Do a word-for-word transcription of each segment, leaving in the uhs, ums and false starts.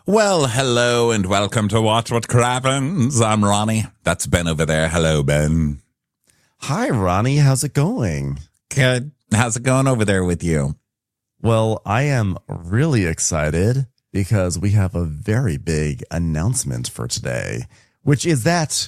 Well, hello and welcome to Watch What Crappens. I'm Ronnie. That's Ben over there. Hello, Ben. Hi, Ronnie. How's it going? Good. How's it going over there with you? Well, I am really excited because we have a very big announcement for today, which is that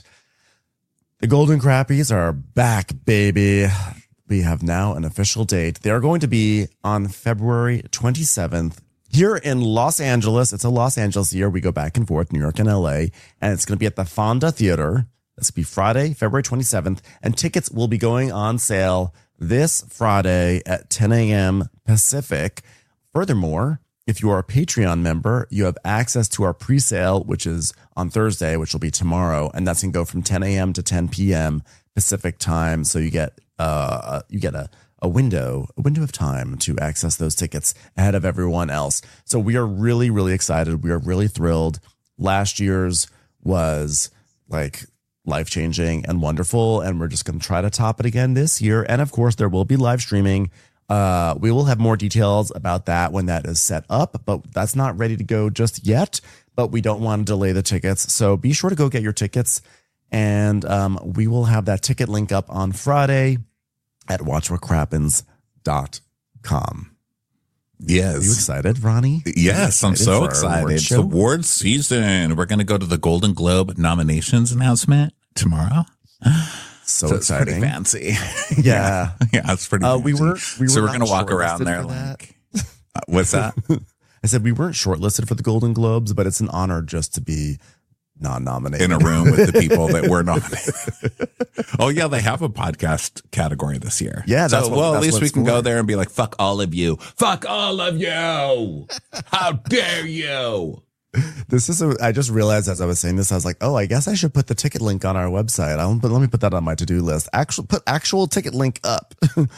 the Golden Crappies are back, baby. We have now an official date. They are going to be on February twenty-seventh. Here in Los Angeles. It's a Los Angeles year. We go back and forth, New York and L A, and it's going to be at the Fonda Theater. This will be Friday, February twenty-seventh, and tickets will be going on sale this Friday at ten a.m. Pacific. Furthermore, if you are a Patreon member, you have access to our pre-sale, which is on Thursday, which will be tomorrow, and that's going to go from ten a.m. to ten p.m. Pacific time. So you get uh you get a a window, a window of time to access those tickets ahead of everyone else. So we are really, really excited. We are really thrilled. Last year's was like life-changing and wonderful, and we're just going to try to top it again this year. And of course, there will be live streaming. Uh, we will have more details about that when that is set up, but that's not ready to go just yet. But we don't want to delay the tickets. So be sure to go get your tickets. And um, we will have that ticket link up on Friday at watch what crappens dot com. Yes. Are you excited, Ronnie? Yes, excited I'm so for our excited. award It's show? award season. We're going to go to the Golden Globe nominations announcement tomorrow. So, So it's exciting. pretty fancy. Yeah. Yeah, it's pretty Uh, fancy. we were, we were so we're not going to walk around shortlisted there for that. like, uh, what's that? I said we weren't shortlisted for the Golden Globes, but it's an honor just to be non-nominated. In a room with the people that were nominated. Oh yeah, they have a podcast category this year. Yeah, that's so, what- well, that's at least what we it's can go for. there and be like, "Fuck all of you! Fuck all of you! How dare you!" This is a, I just realized as I was saying this, I was like, oh, I guess I should put the ticket link on our website. I'll, but let me put that on my to-do list. Actual, put actual ticket link up.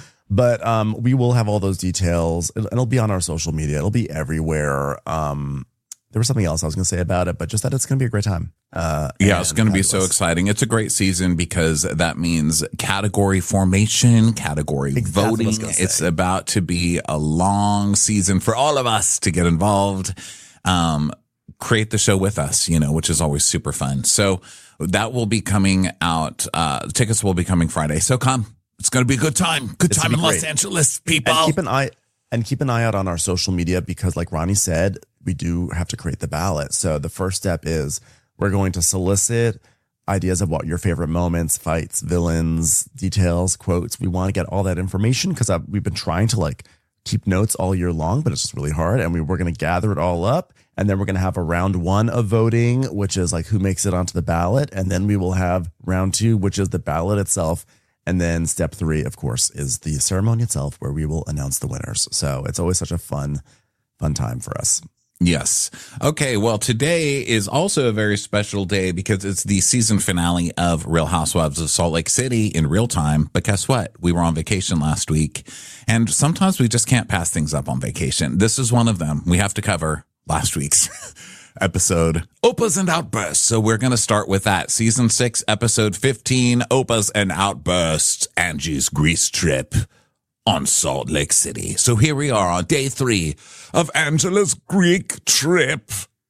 But um, we will have all those details. It'll, it'll be on our social media. It'll be everywhere. Um, there was something else I was going to say about it, but just that it's going to be a great time. Uh, Yeah, it's and going to be so fabulous. exciting. It's a great season because that means category formation, category Exactly what I voting. was gonna say. It's about to be a long season for all of us to get involved, um, create the show with us, you know, which is always super fun. So that will be coming out. Uh, tickets will be coming Friday. So come. It's going to be a good time. Good It's time gonna in be Los great. Angeles, people. And keep an eye and keep an eye out on our social media because, like Ronnie said, we do have to create the ballot. So the first step is we're going to solicit ideas of what your favorite moments, fights, villains, details, quotes. We want to get all that information because we've been trying to like keep notes all year long, but it's just really hard. And we, we're going to gather it all up. And then we're going to have a round one of voting, which is like who makes it onto the ballot. And then we will have round two, which is the ballot itself. And then step three, of course, is the ceremony itself where we will announce the winners. So it's always such a fun, fun time for us. Yes. Okay. Well, today is also a very special day because it's the season finale of Real Housewives of Salt Lake City in real time. But guess what? We were on vacation last week, and sometimes we just can't pass things up on vacation. This is one of them. We have to cover last week's episode, Opas and Outbursts. So we're going to start with that. Season six, episode fifteen, Opas and Outbursts, Angie's Grease Trip on Salt Lake City. So here we are on day three of Angela's Greek trip.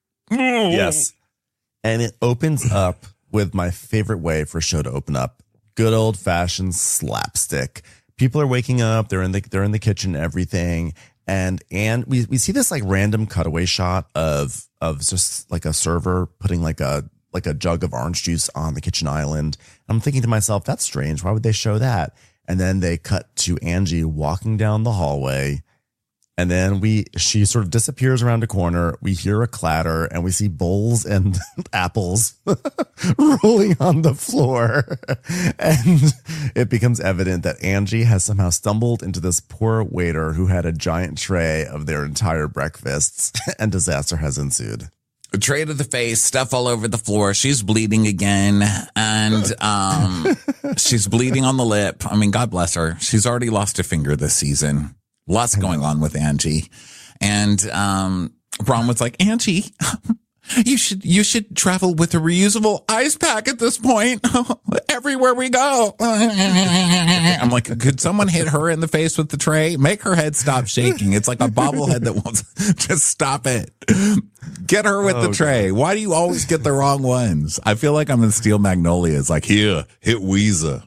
Yes. And it opens up with my favorite way for a show to open up. Good old fashioned slapstick. People are waking up. They're in the, they're in the kitchen, everything. And, and we, we see this like random cutaway shot of, of just like a server putting like a, like a jug of orange juice on the kitchen island. I'm thinking to myself, that's strange. Why would they show that? And then they cut to Angie walking down the hallway. And then we, she sort of disappears around a corner. We hear a clatter and we see bowls and apples rolling on the floor. And it becomes evident that Angie has somehow stumbled into this poor waiter who had a giant tray of their entire breakfasts, and disaster has ensued. A tray to the face, stuff all over the floor. She's bleeding again. And um, she's bleeding on the lip. I mean, God bless her. She's already lost a finger this season. Lots going on with Angie. And um, Ron was like, Angie, You should you should travel with a reusable ice pack at this point. Everywhere we go. I'm like, could someone hit her in the face with the tray? Make her head stop shaking. It's like a bobblehead that wants just stop it. Get her with oh, the tray. God. Why do you always get the wrong ones? I feel like I'm in Steel Magnolias. Like, here, hit Weezer.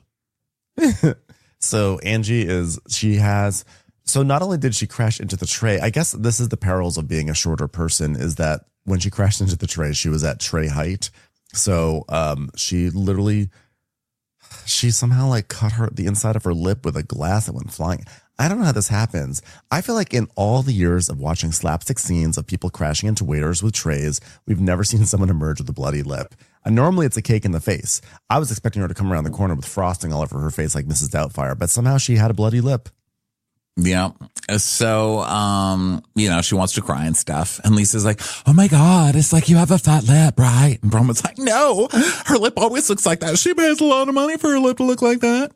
So Angie is, she has, so not only did she crash into the tray, I guess this is the perils of being a shorter person, is that when she crashed into the tray, she was at tray height. So um, she literally, she somehow like cut her, the inside of her lip with a glass that went flying. I don't know how this happens. I feel like in all the years of watching slapstick scenes of people crashing into waiters with trays, we've never seen someone emerge with a bloody lip. And normally it's a cake in the face. I was expecting her to come around the corner with frosting all over her face like Missus Doubtfire, but somehow she had a bloody lip. Yeah. So, um, you know, she wants to cry and stuff. And Lisa's like, oh my God, it's like you have a fat lip, right? And Broman's like, no, her lip always looks like that. She pays a lot of money for her lip to look like that.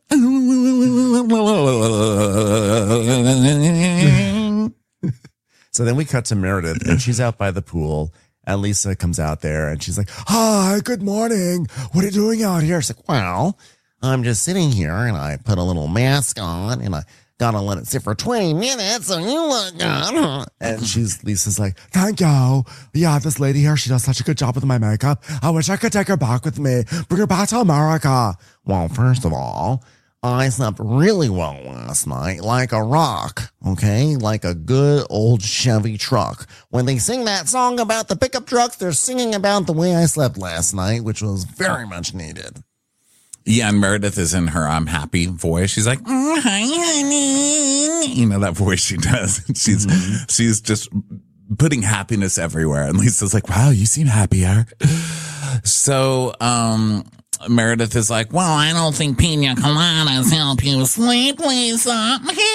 So then we cut to Meredith and she's out by the pool. And Lisa comes out there and she's like, hi, good morning. What are you doing out here? She's like, well, I'm just sitting here and I put a little mask on and I gotta let it sit for twenty minutes so you look good. And she's, Lisa's like, thank you. Yeah, this lady here, she does such a good job with my makeup. I wish I could take her back with me. Bring her back to America. Well, first of all, I slept really well last night, like a rock, okay? Like a good old Chevy truck. When they sing that song about the pickup trucks, they're singing about the way I slept last night, which was very much needed. Yeah, and Meredith is in her I'm happy voice. She's like, oh, hi, honey. You know that voice she does. She's mm-hmm. she's just putting happiness everywhere. And Lisa's like, wow, you seem happier. So, um... Meredith is like, well, I don't think pina coladas help you sleep, Lisa.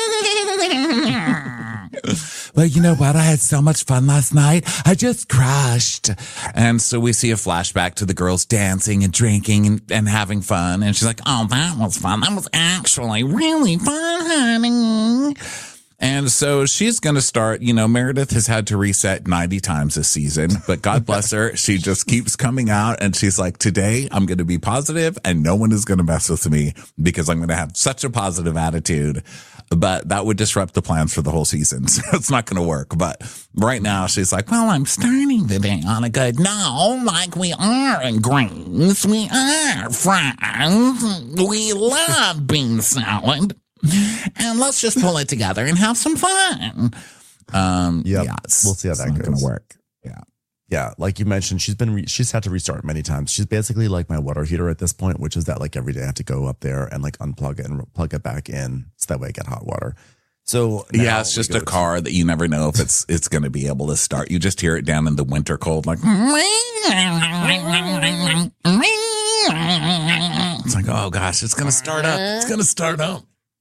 But you know what? I had so much fun last night. I just crashed. And so we see a flashback to the girls dancing and drinking and, and having fun. And she's like, oh, that was fun. That was actually really fun, honey. And so she's going to start, you know, Meredith has had to reset ninety times this season, but God bless her. She just keeps coming out and she's like, today I'm going to be positive and no one is going to mess with me because I'm going to have such a positive attitude. But that would disrupt the plans for the whole season. So it's not going to work. But right now she's like, well, I'm starting the day on a good note, like we are in Greens. We are friends. We love bean salad. And let's just pull it together and have some fun. Um, yep. Yeah, we'll see how that goes. Going to work. Yeah, yeah. Like you mentioned, she's been re- she's had to restart many times. She's basically like my water heater at this point, which is that like every day I have to go up there and like unplug it and plug it back in so that way I get hot water. So yeah, it's just a car to- that you never know if it's it's going to be able to start. You just hear it down in the winter cold, like. It's like, oh gosh, it's going to start up. It's going to start up.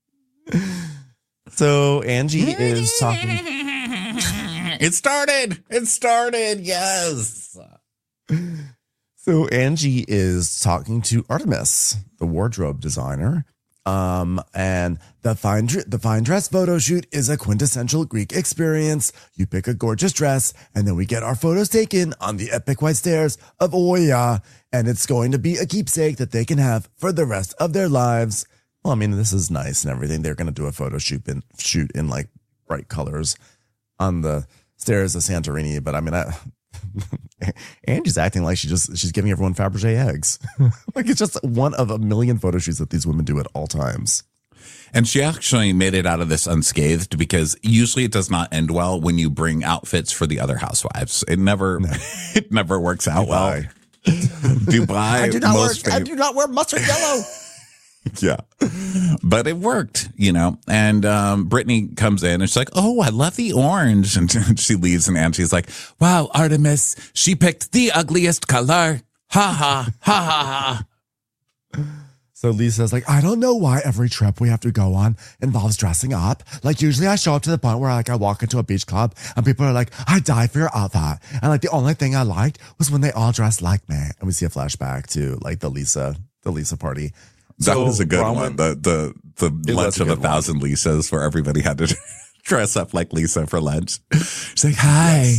So Angie is talking. It started. It started. Yes. So Angie is talking to Artemis, the wardrobe designer. Um, and the fine, the fine dress photo shoot is a quintessential Greek experience. You pick a gorgeous dress and then we get our photos taken on the epic white stairs of Oya. And it's going to be a keepsake that they can have for the rest of their lives. Well, I mean, this is nice and everything. They're going to do a photo shoot in, shoot in like bright colors on the stairs of Santorini. But I mean, I, Angie's acting like she just she's giving everyone Fabergé eggs. Like it's just one of a million photo shoots that these women do at all times. And she actually made it out of this unscathed because usually it does not end well when you bring outfits for the other housewives. It never no. it never works out well. Dubai. I do not wear I do not wear mustard yellow. Yeah, but it worked, you know, and um, Brittany comes in and she's like, oh, I love the orange. And she leaves and Angie's like, wow, Artemis, she picked the ugliest color. Ha ha, ha ha ha. So Lisa's like, I don't know why every trip we have to go on involves dressing up. Like usually I show up to the point where like I walk into a beach club and people are like, I die for your outfit. And like the only thing I liked was when they all dressed like me. And we see a flashback to like the Lisa, the Lisa party. That so, was a good Bronwyn, one. The the the lunch of a, a thousand one. Lisas where everybody had to dress up like Lisa for lunch. She's like, hi, yes.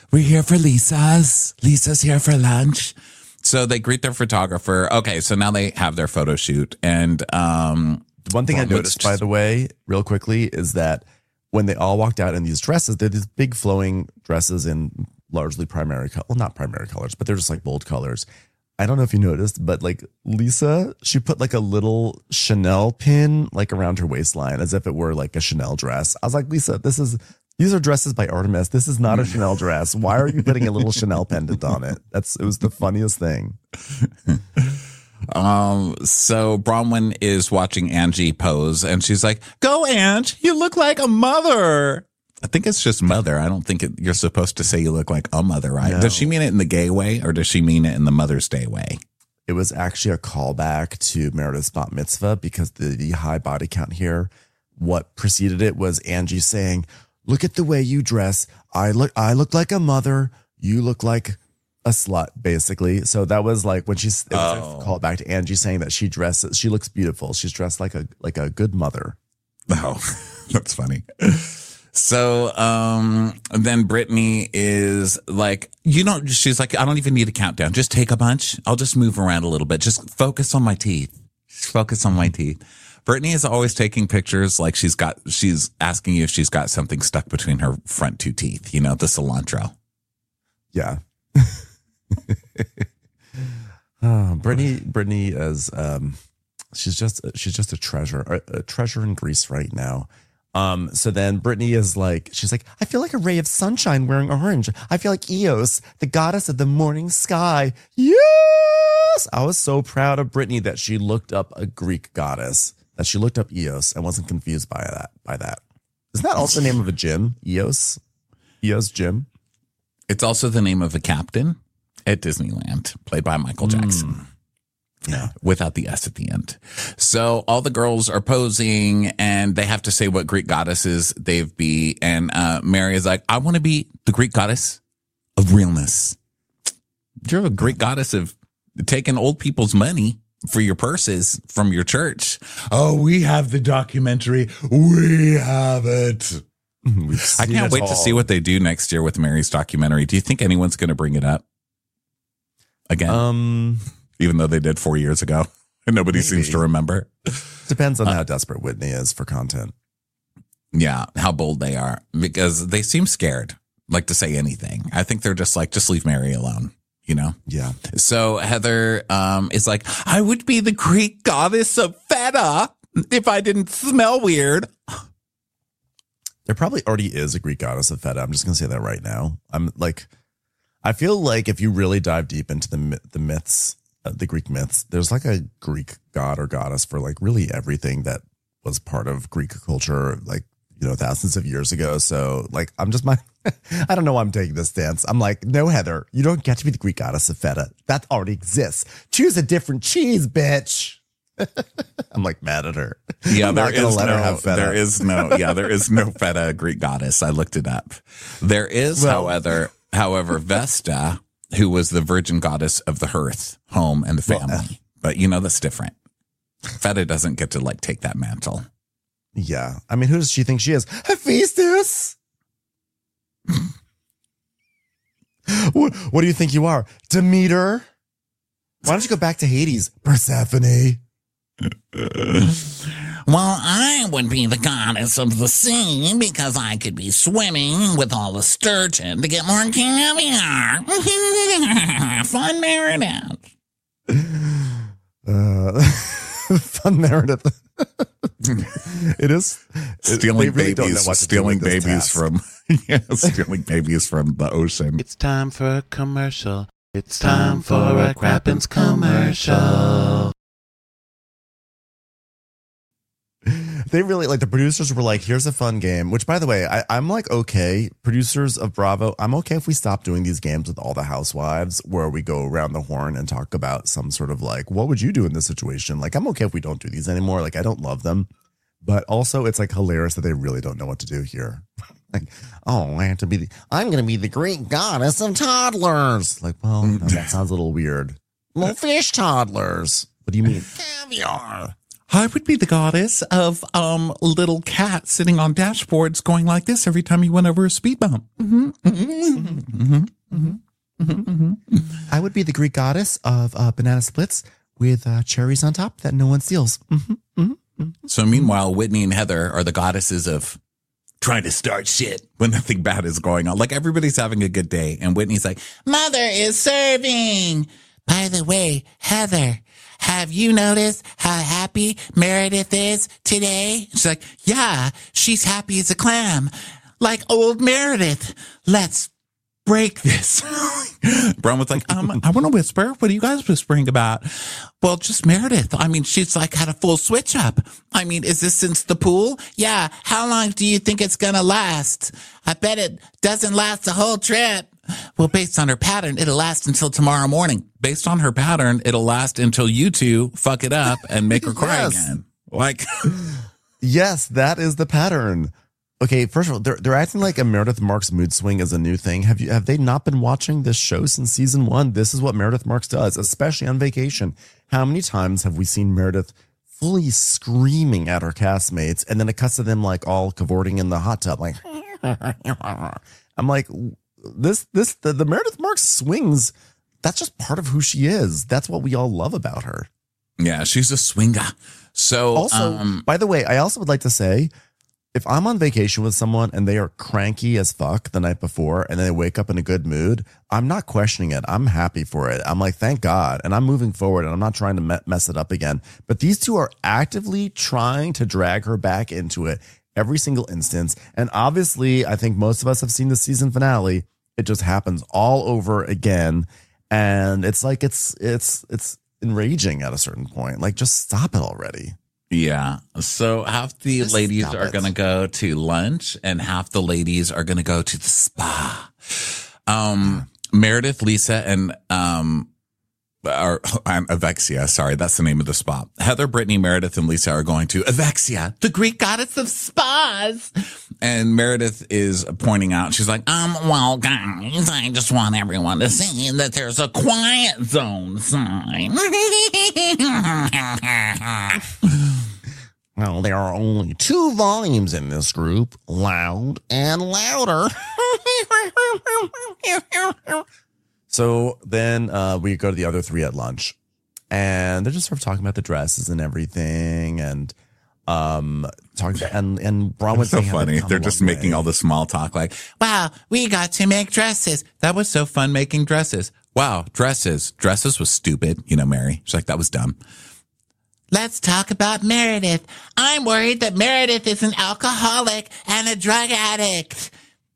we're here for Lisa's. Lisa's here for lunch. So they greet their photographer. Okay, so now they have their photo shoot. And um, one thing I noticed, just, by the way, real quickly, is that when they all walked out in these dresses, they're these big flowing dresses in largely primary color. Well, not primary colors, but they're just like bold colors. I don't know if you noticed, but like Lisa, she put like a little Chanel pin like around her waistline as if it were like a Chanel dress. I was like, Lisa, this is, these are dresses by Artemis. This is not a Chanel dress. Why are you putting a little Chanel pendant on it? That's, it was the funniest thing. Um, so Bronwyn is watching Angie pose and she's like, go Ange, you look like a mother. I think it's just mother. I don't think it, you're supposed to say you look like a mother, right? No. Does she mean it in the gay way or does she mean it in the Mother's Day way? It was actually a callback to Meredith's bat mitzvah because the, the high body count here, what preceded it was Angie saying, look at the way you dress. I look, I look like a mother. You look like a slut, basically. So that was like when she's it was oh. a callback to Angie saying that she dresses, she looks beautiful. She's dressed like a, like a good mother. Oh, that's funny. So um, then Brittany is like, you know, she's like, I don't even need a countdown. Just take a bunch. I'll just move around a little bit. Just focus on my teeth. Just focus on my teeth. Brittany is always taking pictures like she's got, she's asking you if she's got something stuck between her front two teeth, you know, the cilantro. Yeah. oh, Brittany, Brittany is, um, she's just, she's just a treasure, a, a treasure in Greece right now. Um, so then Brittany is like, she's like, I feel like a ray of sunshine wearing orange. I feel like Eos, the goddess of the morning sky. Yes! I was so proud of Brittany that she looked up a Greek goddess, that she looked up Eos and wasn't confused by that, by that. Isn't that also the name of a gym? Eos? Eos Gym? It's also the name of a captain at Disneyland, played by Michael Jackson. Mm. Yeah, without the S at the end. So all the girls are posing and they have to say what Greek goddesses they've be. And uh, Mary is like, I want to be the Greek goddess of realness. You're a Greek goddess of taking old people's money for your purses from your church. Oh, we have the documentary. We have it. I can't wait all. to see what they do next year with Mary's documentary. Do you think anyone's going to bring it up again? Um... Even though they did four years ago and nobody Maybe. seems to remember. Depends on uh, how desperate Whitney is for content. Yeah, how bold they are because they seem scared, like to say anything. I think they're just like, just leave Mary alone, you know? Yeah. So Heather um, is like, I would be the Greek goddess of feta if I didn't smell weird. There probably already is a Greek goddess of feta. I'm just going to say that right now. I'm like, I feel like if you really dive deep into the the myths, uh, the Greek myths, there's like a Greek god or goddess for like really everything that was part of Greek culture, like, you know, thousands of years ago. So like, I'm just my, I don't know why I'm taking this stance. I'm like, no, Heather, you don't get to be the Greek goddess of feta. That already exists. Choose a different cheese, bitch. I'm like mad at her. Yeah, there is no, there is no, yeah, there is no feta Greek goddess. I looked it up. There is, well, however, however, Vesta, who was the virgin goddess of the hearth, home, and the family. Well, uh, but, you know, that's different. Feta doesn't get to, like, take that mantle. Yeah. I mean, who does she think she is? Hephaestus! what, what do you think you are? Demeter? Why don't you go back to Hades? Persephone? Well, I would be the goddess of the sea because I could be swimming with all the sturgeon to get more caviar. Fun Meredith. Uh, fun Meredith. It is stealing really babies, stealing babies from yeah, stealing babies from the ocean. It's time for a commercial. It's time for a Crappens commercial. They really, like, the producers were like, here's a fun game, which, by the way, I, I'm like, okay, producers of Bravo, I'm okay if we stop doing these games with all the housewives where we go around the horn and talk about some sort of like, what would you do in this situation? Like, I'm okay if we don't do these anymore. Like, I don't love them. But also, it's like hilarious that they really don't know what to do here. Like, oh, I have to be the, I'm going to be the Greek goddess of toddlers. Like, well, no, that sounds a little weird. Well, fish toddlers. What do you mean? Caviar. I would be the goddess of um little cat sitting on dashboards going like this every time you went over a speed bump. Mm-hmm, mm-hmm, mm-hmm, mm-hmm, mm-hmm, mm-hmm. I would be the Greek goddess of uh, banana splits with uh, cherries on top that no one steals. Mm-hmm, mm-hmm, mm-hmm. So meanwhile, Whitney and Heather are the goddesses of trying to start shit when nothing bad is going on. Like everybody's having a good day. And Whitney's like, Mother is serving. By the way, Heather, have you noticed how happy Meredith is today? she's like, yeah, she's happy as a clam. Like old Meredith. Let's break this. Bron was like, um, I want to whisper. What are you guys whispering about? Well, just Meredith. I mean, she's like had a full switch up. I mean, is this since the pool? Yeah. How long do you think it's going to last? I bet it doesn't last the whole trip. Well, based on her pattern, it'll last until tomorrow morning. Based on her pattern, it'll last until you two fuck it up and make her cry Yes. again. Like, Yes, that is the pattern. Okay, first of all, they're they're acting like a Meredith Marks mood swing is a new thing. Have you have they not been watching this show since season one? This is what Meredith Marks does, especially on vacation. How many times have we seen Meredith fully screaming at her castmates, and then it cuts to them like all cavorting in the hot tub, like I'm like, this this the, the Meredith Marks swings. That's just part of who she is. That's what we all love about her. yeah, she's a swinger. So, Also, um, by the way, I also would like to say, if I'm on vacation with someone and they are cranky as fuck the night before and then they wake up in a good mood, I'm not questioning it. I'm happy for it. I'm like, thank God. And I'm moving forward and I'm not trying to me- mess it up again. But these two are actively trying to drag her back into it every single instance. And obviously, I think most of us have seen the season finale. It just happens all over again. And it's like, it's, it's, it's enraging at a certain point. Like, just stop it already. yeah. So half the Just ladies stop are it. going to go to lunch and half the ladies are going to go to the spa. Um, Meredith, Lisa, and, um, or I'm Avexia. Sorry, that's the name of the spa. Heather, Brittany, Meredith, and Lisa are going to Avexia, the Greek goddess of spas. And Meredith is pointing out, she's like, Um, well, guys, I just want everyone to see that there's a quiet zone sign. Well, there are only two volumes in this group, loud and louder. So then uh, we go to the other three at lunch, and they're just sort of talking about the dresses and everything, and um, talking and and Bron was so saying how they've funny. come They're a just long making way. all the small talk like, wow, we got to make dresses. That was so fun making dresses. Wow, dresses. Dresses was stupid. You know, Mary. She's like, that was dumb. Let's talk about Meredith. I'm worried that Meredith is an alcoholic and a drug addict.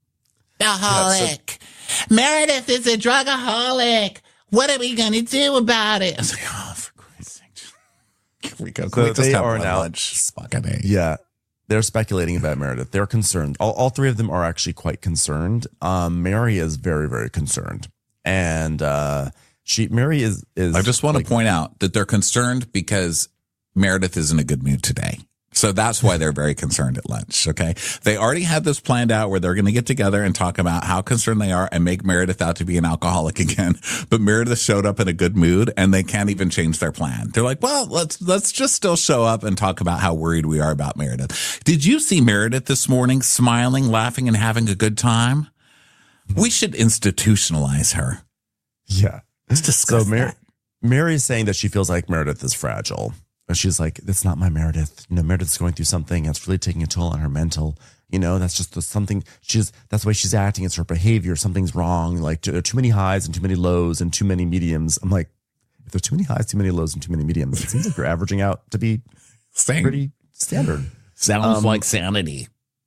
Alcoholic. Meredith is a drugaholic. What are we going to do about it? I was like, oh, for Christ's sake. We go, So we just they have are one now- lunch. Fucking A. Yeah, they're speculating about Meredith. They're concerned. All, all three of them are actually quite concerned. Um, Mary is very, very concerned, and uh, she Mary is is. I just want like, to point out that they're concerned because Meredith is in a good mood today. So that's why they're very concerned at lunch. Okay. They already had this planned out where they're going to get together and talk about how concerned they are and make Meredith out to be an alcoholic again. But Meredith showed up in a good mood and they can't even change their plan. They're like, well, let's, let's just still show up and talk about how worried we are about Meredith. Did you see Meredith this morning smiling, laughing, and having a good time? We should institutionalize her. Yeah. Let's discuss So Mary, that. Mary's saying that she feels like Meredith is fragile. And she's like, that's not my Meredith. You know, Meredith's going through something that's really taking a toll on her mental. You know, that's just the something she's, that's the way she's acting. It's her behavior. Something's wrong. Like there are too many highs and too many lows and too many mediums. I'm like, if there's too many highs, too many lows, and too many mediums, it seems like you're averaging out to be Same. pretty standard. Sounds Um, like sanity.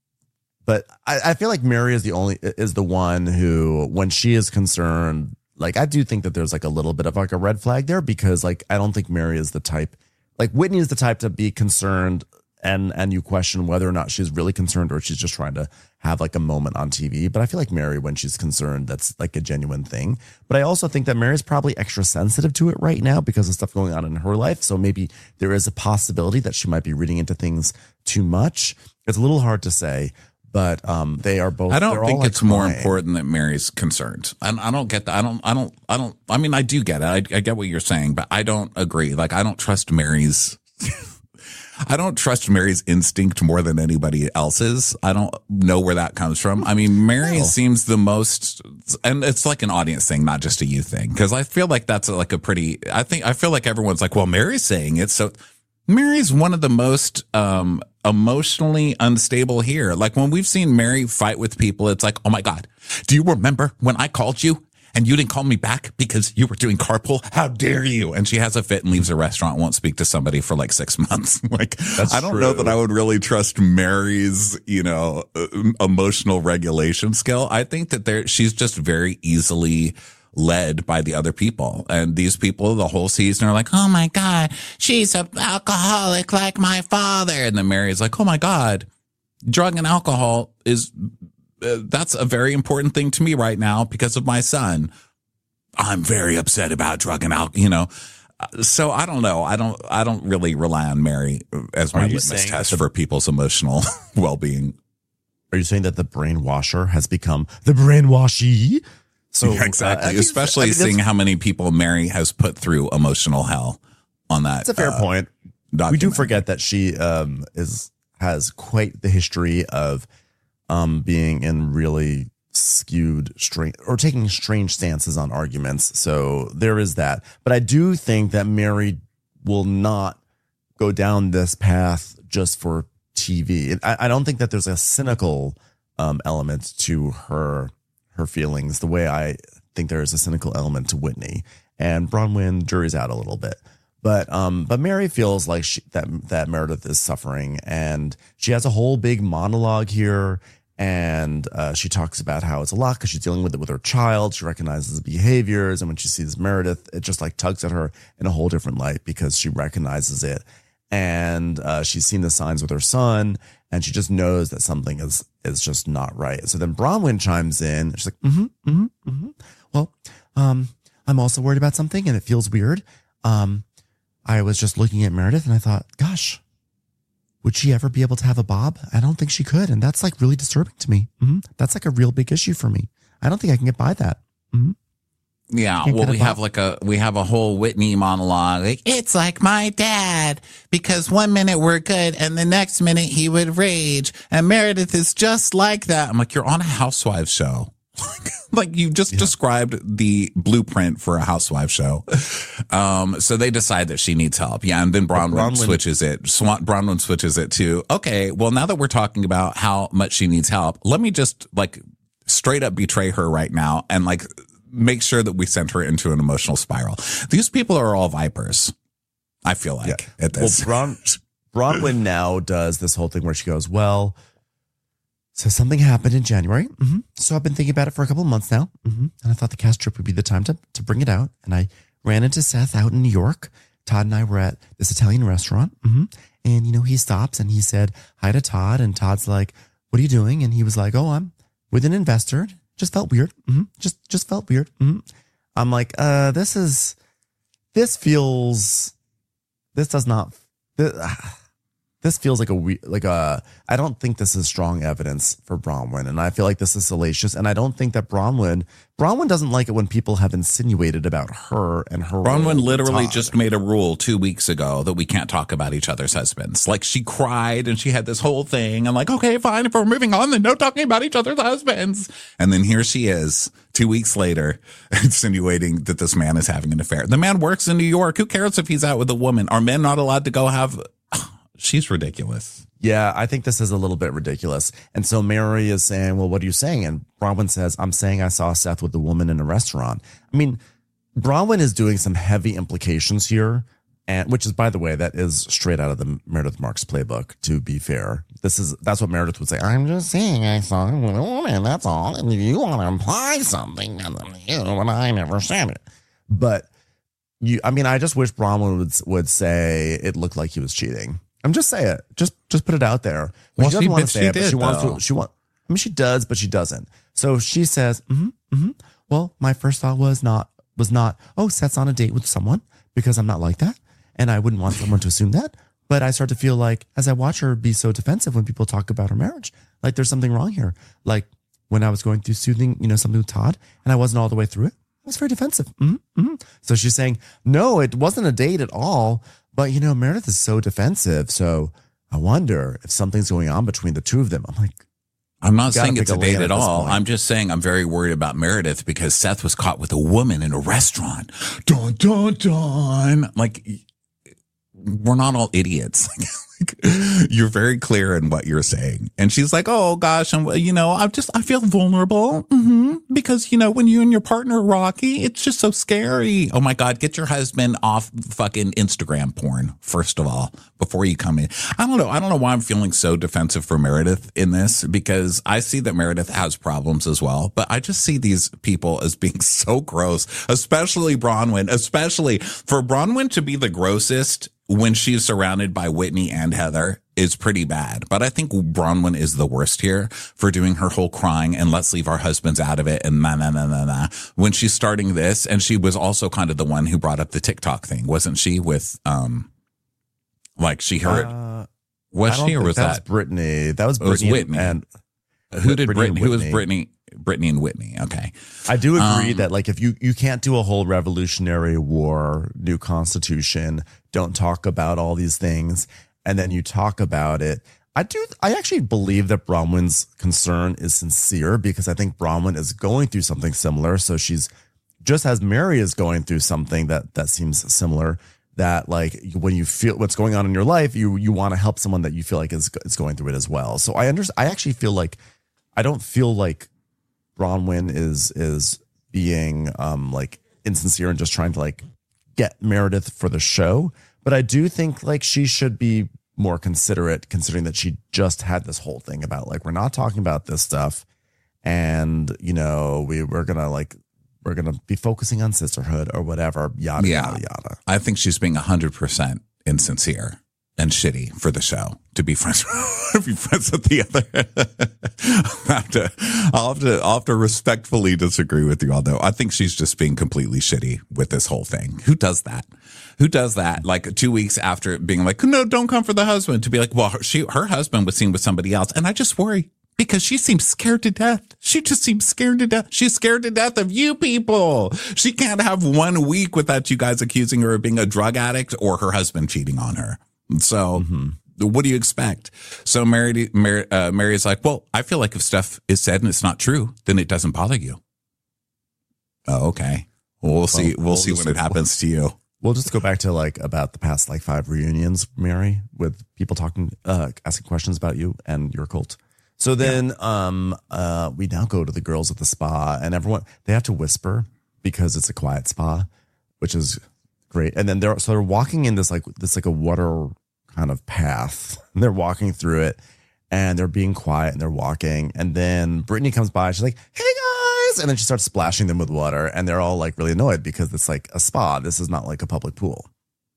But I, I feel like Mary is the only, is the one who, when she is concerned, like I do think that there's like a little bit of like a red flag there because like I don't think Mary is the type. Like Whitney is the type to be concerned and and you question whether or not she's really concerned or she's just trying to have like a moment on T V. But I feel like Mary, when she's concerned, that's like a genuine thing. But I also think that Mary's probably extra sensitive to it right now because of stuff going on in her life. So maybe there is a possibility that she might be reading into things too much. It's a little hard to say. But um, they are both. I don't they're all, think like, it's more crying. important that Mary's concerned. I, I don't get that. I don't, I don't, I don't, I mean, I do get it. I, I get what you're saying, but I don't agree. Like, I don't trust Mary's, I don't trust Mary's instinct more than anybody else's. I don't know where that comes from. I mean, Mary No. seems the most, and it's like an audience thing, not just a you thing. Cause I feel like that's like a pretty, I think, I feel like everyone's like, well, Mary's saying it. So Mary's one of the most, um, emotionally unstable here. Like when we've seen Mary fight with people, it's like, oh my God, do you remember when I called you? And you didn't call me back because you were doing carpool? How dare you? And she has a fit and leaves a restaurant, won't speak to somebody for like six months. Like, That's I don't know true. that I would really trust Mary's, you know, uh, emotional regulation skill. I think that there, she's just very easily led by the other people. And these people the whole season are like, oh my God, she's an alcoholic like my father. And then Mary's like, oh my God, drug and alcohol is Uh, that's a very important thing to me right now because of my son. I'm very upset about drug and alcohol, you know. Uh, So I don't know. I don't. I don't really rely on Mary as my Are you litmus saying test that the- for people's emotional well-being. Are you saying that the brainwasher has become the brainwashee? So Yeah, exactly. uh, I think- Especially I mean, that's- seeing how many people Mary has put through emotional hell on that. That's a fair uh, point. We do document. forget that she um is has quite the history of um being in really skewed strange or taking strange stances on arguments. So there is that. But I do think that Mary will not go down this path just for T V. I, I don't think that there's a cynical um element to her her feelings the way I think there is a cynical element to Whitney. And Bronwyn, jury's out a little bit. But um, but Mary feels like she, that that Meredith is suffering, and she has a whole big monologue here, and uh, she talks about how it's a lot because she's dealing with it with her child. She recognizes the behaviors, and when she sees Meredith, it just like tugs at her in a whole different light because she recognizes it, and uh, she's seen the signs with her son, and she just knows that something is is just not right. So then Bronwyn chimes in. She's like, mm-hmm, mm-hmm, mm-hmm. Well, um, I'm also worried about something, and it feels weird. Um. I was just looking at Meredith and I thought, gosh, would she ever be able to have a Bob? I don't think she could. And that's like really disturbing to me. Mm-hmm. That's like a real big issue for me. I don't think I can get by that. Mm-hmm. Yeah, Can't well, get a we Bob. have like a we have a whole Whitney monologue. Like, It's like my dad, because one minute we're good and the next minute he would rage. and Meredith is just like that. I'm like, you're on a Housewives show. Like you just described the blueprint for a Housewives show. Um, so they decide that she needs help. Yeah, and then Bronwyn, Bronwyn- switches it. Swan, Bronwyn switches it to, okay, well, now that we're talking about how much she needs help, let me just like straight up betray her right now and like make sure that we send her into an emotional spiral. These people are all vipers, I feel like, Yeah. at Well, this. Bron- Bronwyn now does this whole thing where she goes, well, so something happened in January. Mm-hmm. So I've been thinking about it for a couple of months now. Mm-hmm. And I thought the cast trip would be the time to, to bring it out. And I ran into Seth out in New York. Todd and I were at this Italian restaurant. Mm-hmm. And, you know, he stops and he said hi to Todd. And Todd's like, what are you doing? And he was like, oh, I'm with an investor. Just felt weird. Mm-hmm. Just, just felt weird. Mm-hmm. I'm like, uh, this is, this feels, this does not, this, this feels like a we like a I don't think this is strong evidence for Bronwyn, and I feel like this is salacious, and I don't think that Bronwyn Bronwyn doesn't like it when people have insinuated about her and her role Bronwyn with literally Todd. just made a rule two weeks ago that we can't talk about each other's husbands. Like she cried and she had this whole thing. I'm like, okay, fine. If we're moving on, then no talking about each other's husbands. And then here she is two weeks later insinuating that this man is having an affair. The man works in New York. Who cares if he's out with a woman? Are men not allowed to go have... She's ridiculous. Yeah, I think this is a little bit ridiculous. And so Mary is saying, well, what are you saying? And Bronwyn says, I'm saying I saw Seth with a woman in a restaurant. I mean, Bronwyn is doing some heavy implications here, and which is, by the way, that is straight out of the Meredith Marks playbook, to be fair. This is, that's what Meredith would say. I'm just saying I saw him with a woman, that's all. And if you want to imply something, then you, and I never said it. But you, I mean, I just wish Bronwyn would, would say it looked like he was cheating. I'm just say it. Just just put it out there. Well, she doesn't she- want but to say she it, but did, she wants though. to. She want. I mean, she does, but she doesn't. So she says, mm-hmm, mm-hmm. Well, my first thought was not was not. Oh, Seth's on a date with someone, because I'm not like that, and I wouldn't want someone to assume that. But I start to feel like, as I watch her be so defensive when people talk about her marriage, like there's something wrong here. Like when I was going through soothing, you know, something with Todd, and I wasn't all the way through it. I was very defensive. Mm-hmm, mm-hmm. So she's saying, no, it wasn't a date at all. But, you know, Meredith is so defensive. So I wonder if something's going on between the two of them. I'm like, I'm not gotta saying it's pick a a date lane at at this all. point. I'm just saying I'm very worried about Meredith because Seth was caught with a woman in a restaurant. Dun, dun, dun. Like, we're not all idiots. You're very clear in what you're saying. And she's like, oh gosh, I'm, you know, I'm just, I feel vulnerable. Mm-hmm. Because, you know, when you and your partner are rocky, it's just so scary. Oh my God, get your husband off fucking Instagram porn, first of all, before you come in. I don't know. I don't know why I'm feeling so defensive for Meredith in this, because I see that Meredith has problems as well, but I just see these people as being so gross, especially Bronwyn, especially for Bronwyn to be the grossest when she's surrounded by Whitney and Heather is pretty bad. But I think Bronwyn is the worst here for doing her whole crying and let's leave our husbands out of it and na na na na na. When she's starting this, and she was also kind of the one who brought up the TikTok thing, wasn't she? With um, like she heard Uh, was I don't she or think was that that? was Brittany. That was It was Brittany Whitney. and Who did Brittany Brittany? and Who was Whitney. Brittany? Brittany and Whitney. Okay. I do agree Um, that like if you you can't do a whole Revolutionary War, new constitution, don't talk about all these things, and then you talk about it. I do. I actually believe that Bronwyn's concern is sincere because I think Bronwyn is going through something similar. So she's just as Mary is going through something that that seems similar. That like when you feel what's going on in your life, you you want to help someone that you feel like is is going through it as well. So I understand. I actually feel like I don't feel like Bronwyn is is being um like insincere and just trying to like get Meredith for the show, but I do think like she should be more considerate, considering that she just had this whole thing about like we're not talking about this stuff, and you know we we're gonna like we're gonna be focusing on sisterhood or whatever, yada Yeah. yada yada. I think she's being one hundred percent insincere and shitty for the show to be friends to be friends with the other. I'll have to I'll have to I'll have to respectfully disagree with you, although I think she's just being completely shitty with this whole thing. Who does that? Who does that? Like two weeks after being like, no, don't come for the husband, to be like, well, her, she her husband was seen with somebody else, and I just worry because she seems scared to death. She just seems scared to death. She's scared to death of you people. She can't have one week without you guys accusing her of being a drug addict or her husband cheating on her. So mm-hmm. What do you expect? So Mary, Mary, uh, Mary is like, well, I feel like if stuff is said and it's not true, then it doesn't bother you. Oh, okay. Well, we'll see. We'll, we'll see just- when it happens to you. We'll just go back to like about the past like five reunions, Mary, with people talking, uh, asking questions about you and your cult. So then, yeah. um, uh, we now go to the girls at the spa, and everyone they have to whisper because it's a quiet spa, which is great. And then they're so they're walking in this like this like a water kind of path. And they're walking through it, and they're being quiet, and they're walking. And then Brittany comes by. She's like, "Hey guys!" And then she starts splashing them with water, and they're all like really annoyed because it's like a spa. This is not like a public pool.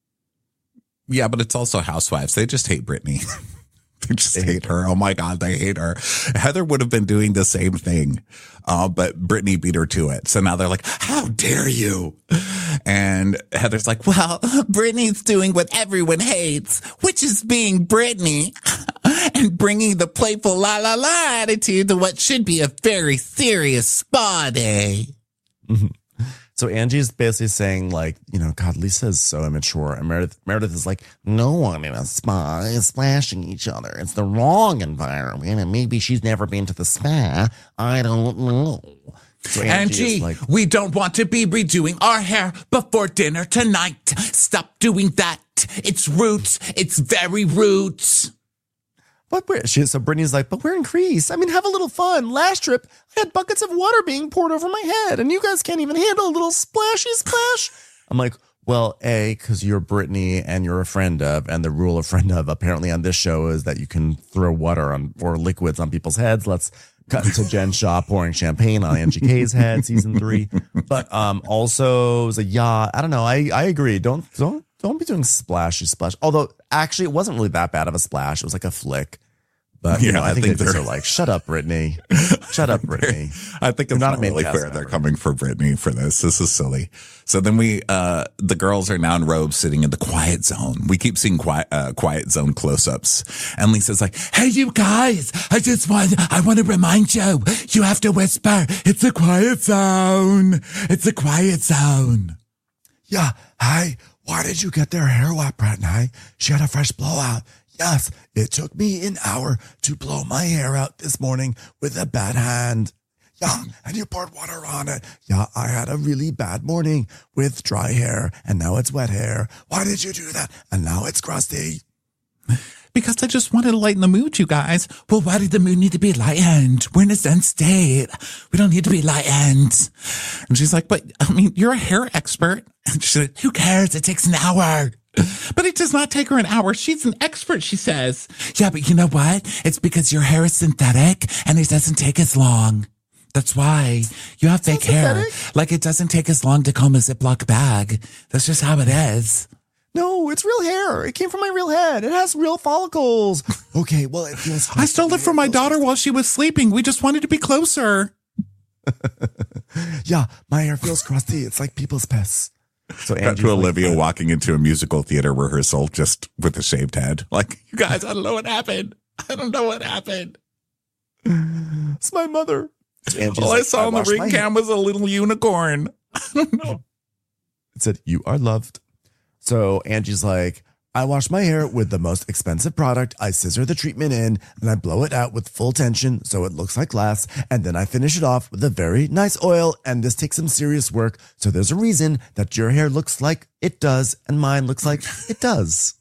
Yeah, but it's also housewives. They just hate Brittany. They just they hate her. her. Oh my God, they hate her. Heather would have been doing the same thing, uh, but Brittany beat her to it. So now they're like, how dare you? And Heather's like, well, Brittany's doing what everyone hates, which is being Brittany and bringing the playful la la la attitude to what should be a very serious spa day. Mm-hmm. So Angie's basically saying like, you know, God, Lisa is so immature. And Meredith, Meredith is like, no one in a spa is splashing each other. It's the wrong environment. And maybe she's never been to the spa. I don't know. So Angie, Angie, is like, we don't want to be redoing our hair before dinner tonight. Stop doing that. It's roots. It's very roots. but we're, she, so Brittany's like, but we're in Greece. I mean, have a little fun. Last trip, I had buckets of water being poured over my head, and you guys can't even handle a little splashy splash. I'm like, well, A, because you're Brittany and you're a friend of, and the rule of friend of apparently on this show is that you can throw water on or liquids on people's heads. Let's cut into Jen Shaw pouring champagne on Angie K's head, season three. But um, also, it was a yeah, I don't know. I, I agree. Don't don't don't be doing splashy splash. Although actually, it wasn't really that bad of a splash. It was like a flick. But you Yeah, know, I, I think, think they just they're- are like, shut up, Brittany. Shut up, Brittany. I think it's not not a main really cast fair. They're member. coming for Brittany for this. This is silly. So then we, uh, the girls are now in robes sitting in the quiet zone. We keep seeing quiet, uh, quiet zone close-ups. And Lisa's like, Hey, you guys, I just want, I want to remind you, you have to whisper. It's a quiet zone. It's a quiet zone. Yeah. Hi. Why did you get their hair wet, Brittany? She had a fresh blowout. Yes, it took me an hour to blow my hair out this morning with a bad hand. Yeah, and you poured water on it. Yeah, I had a really bad morning with dry hair, and now it's wet hair. Why did you do that? And now it's crusty. Because I just wanted to lighten the mood, you guys. Well, why did the mood need to be lightened? We're in a zen state. We don't need to be lightened. And she's like, but, I mean, you're a hair expert. And she's like, who cares? It takes an hour. But it does not take her an hour. She's an expert, she says. Yeah, but you know what? It's because your hair is synthetic, and it doesn't take as long. That's why you have fake hair. Like, it doesn't take as long to comb a Ziploc bag. That's just how it is. No, it's real hair. It came from my real head. It has real follicles. Okay, well, it feels... I stole it from my daughter while she was sleeping. We just wanted to be closer. Yeah, my hair feels crusty. It's like people's piss. So Got to Olivia like, walking into a musical theater rehearsal just with a shaved head. Like, you guys, I don't know what happened. I don't know what happened. It's my mother. All like, I saw I on the ring cam was a little unicorn. I don't know. It said, you are loved. So Angie's like, I wash my hair with the most expensive product. I scissor the treatment in and I blow it out with full tension so it looks like glass. And then I finish it off with a very nice oil. And this takes some serious work. So there's a reason that your hair looks like it does and mine looks like it does.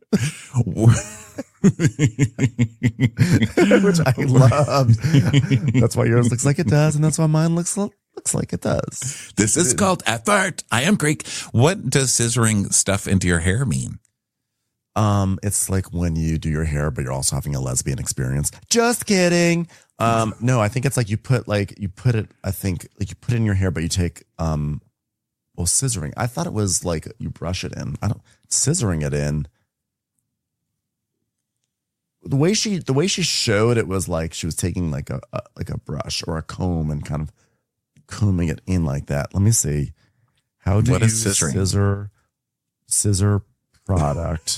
Which I love. That's why yours looks like it does, and that's why mine looks looks like it does. This is called effort. I am Greek. What does scissoring stuff into your hair mean? Um, it's like when you do your hair, but you're also having a lesbian experience. Just kidding. Um, no, I think it's like you put like you put it. I think like you put it in your hair, but you take um, well, scissoring. I thought it was like you brush it in. I don't scissoring it in. The way she, the way she showed it was like she was taking like a, a like a brush or a comb and kind of combing it in like that. Let me see. How do what you is scissoring? scissor scissor product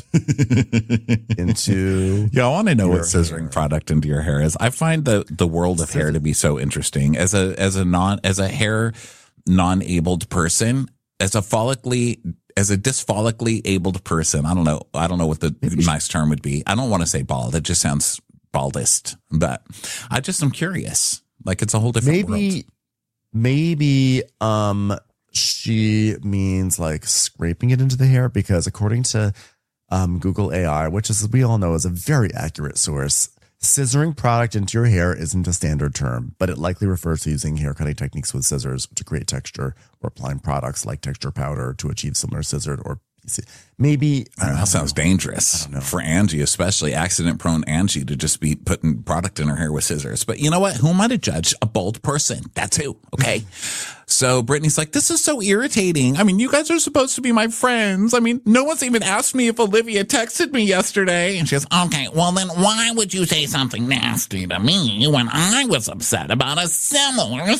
into? Yeah, I want to know what scissoring hair. product into your hair is. I find the the world of hair to be so interesting. As a as a non as a hair non-abled person, as a follically. As a dysfollically abled person, I don't know. I don't know what the nice term would be. I don't want to say bald. It just sounds baldest. But I just am curious. Like it's a whole different maybe, world. Maybe um, she means like scraping it into the hair because according to um, Google A I, which is we all know is a very accurate source, scissoring product into your hair isn't a standard term, but it likely refers to using hair cutting techniques with scissors to create texture or applying products like texture powder to achieve similar scissored or maybe. I know, that sounds dangerous for Angie, especially accident prone Angie to just be putting product in her hair with scissors. But you know what? Who am I to judge? A bold person. That's who. Okay. So Brittany's like, this is so irritating. I mean, you guys are supposed to be my friends. I mean, no one's even asked me if Olivia texted me yesterday. And she goes, okay, well then why would you say something nasty to me when I was upset about a similar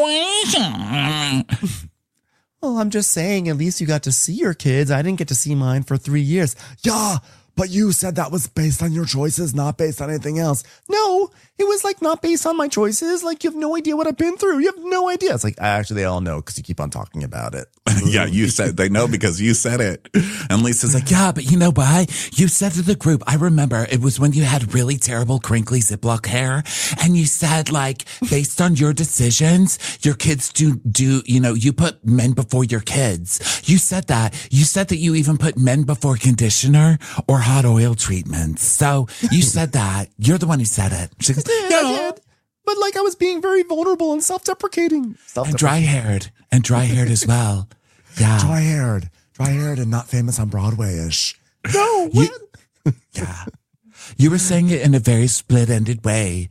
situation? Well, I'm just saying, at least you got to see your kids. I didn't get to see mine for three years. Yeah, but you said that was based on your choices, not based on anything else. No, it was like not based on my choices. Like you have no idea what I've been through. You have no idea. It's like, actually, they all know because you keep on talking about it. Yeah, you said they know because you said it. And Lisa's like, yeah, but you know why? You said to the group, I remember it was when you had really terrible crinkly Ziploc hair. And you said like, based on your decisions, your kids do, do, you know, you put men before your kids. You said that. You said that you even put men before conditioner or hot oil treatments. So you said that. You're the one who said it. She goes, yeah, I did. But like I was being very vulnerable and self-deprecating. self-deprecating. And dry-haired. And dry-haired as well. Yeah. Dry-haired. Dry-haired and not famous on Broadway-ish. No, you, yeah. You were saying it in a very split-ended way.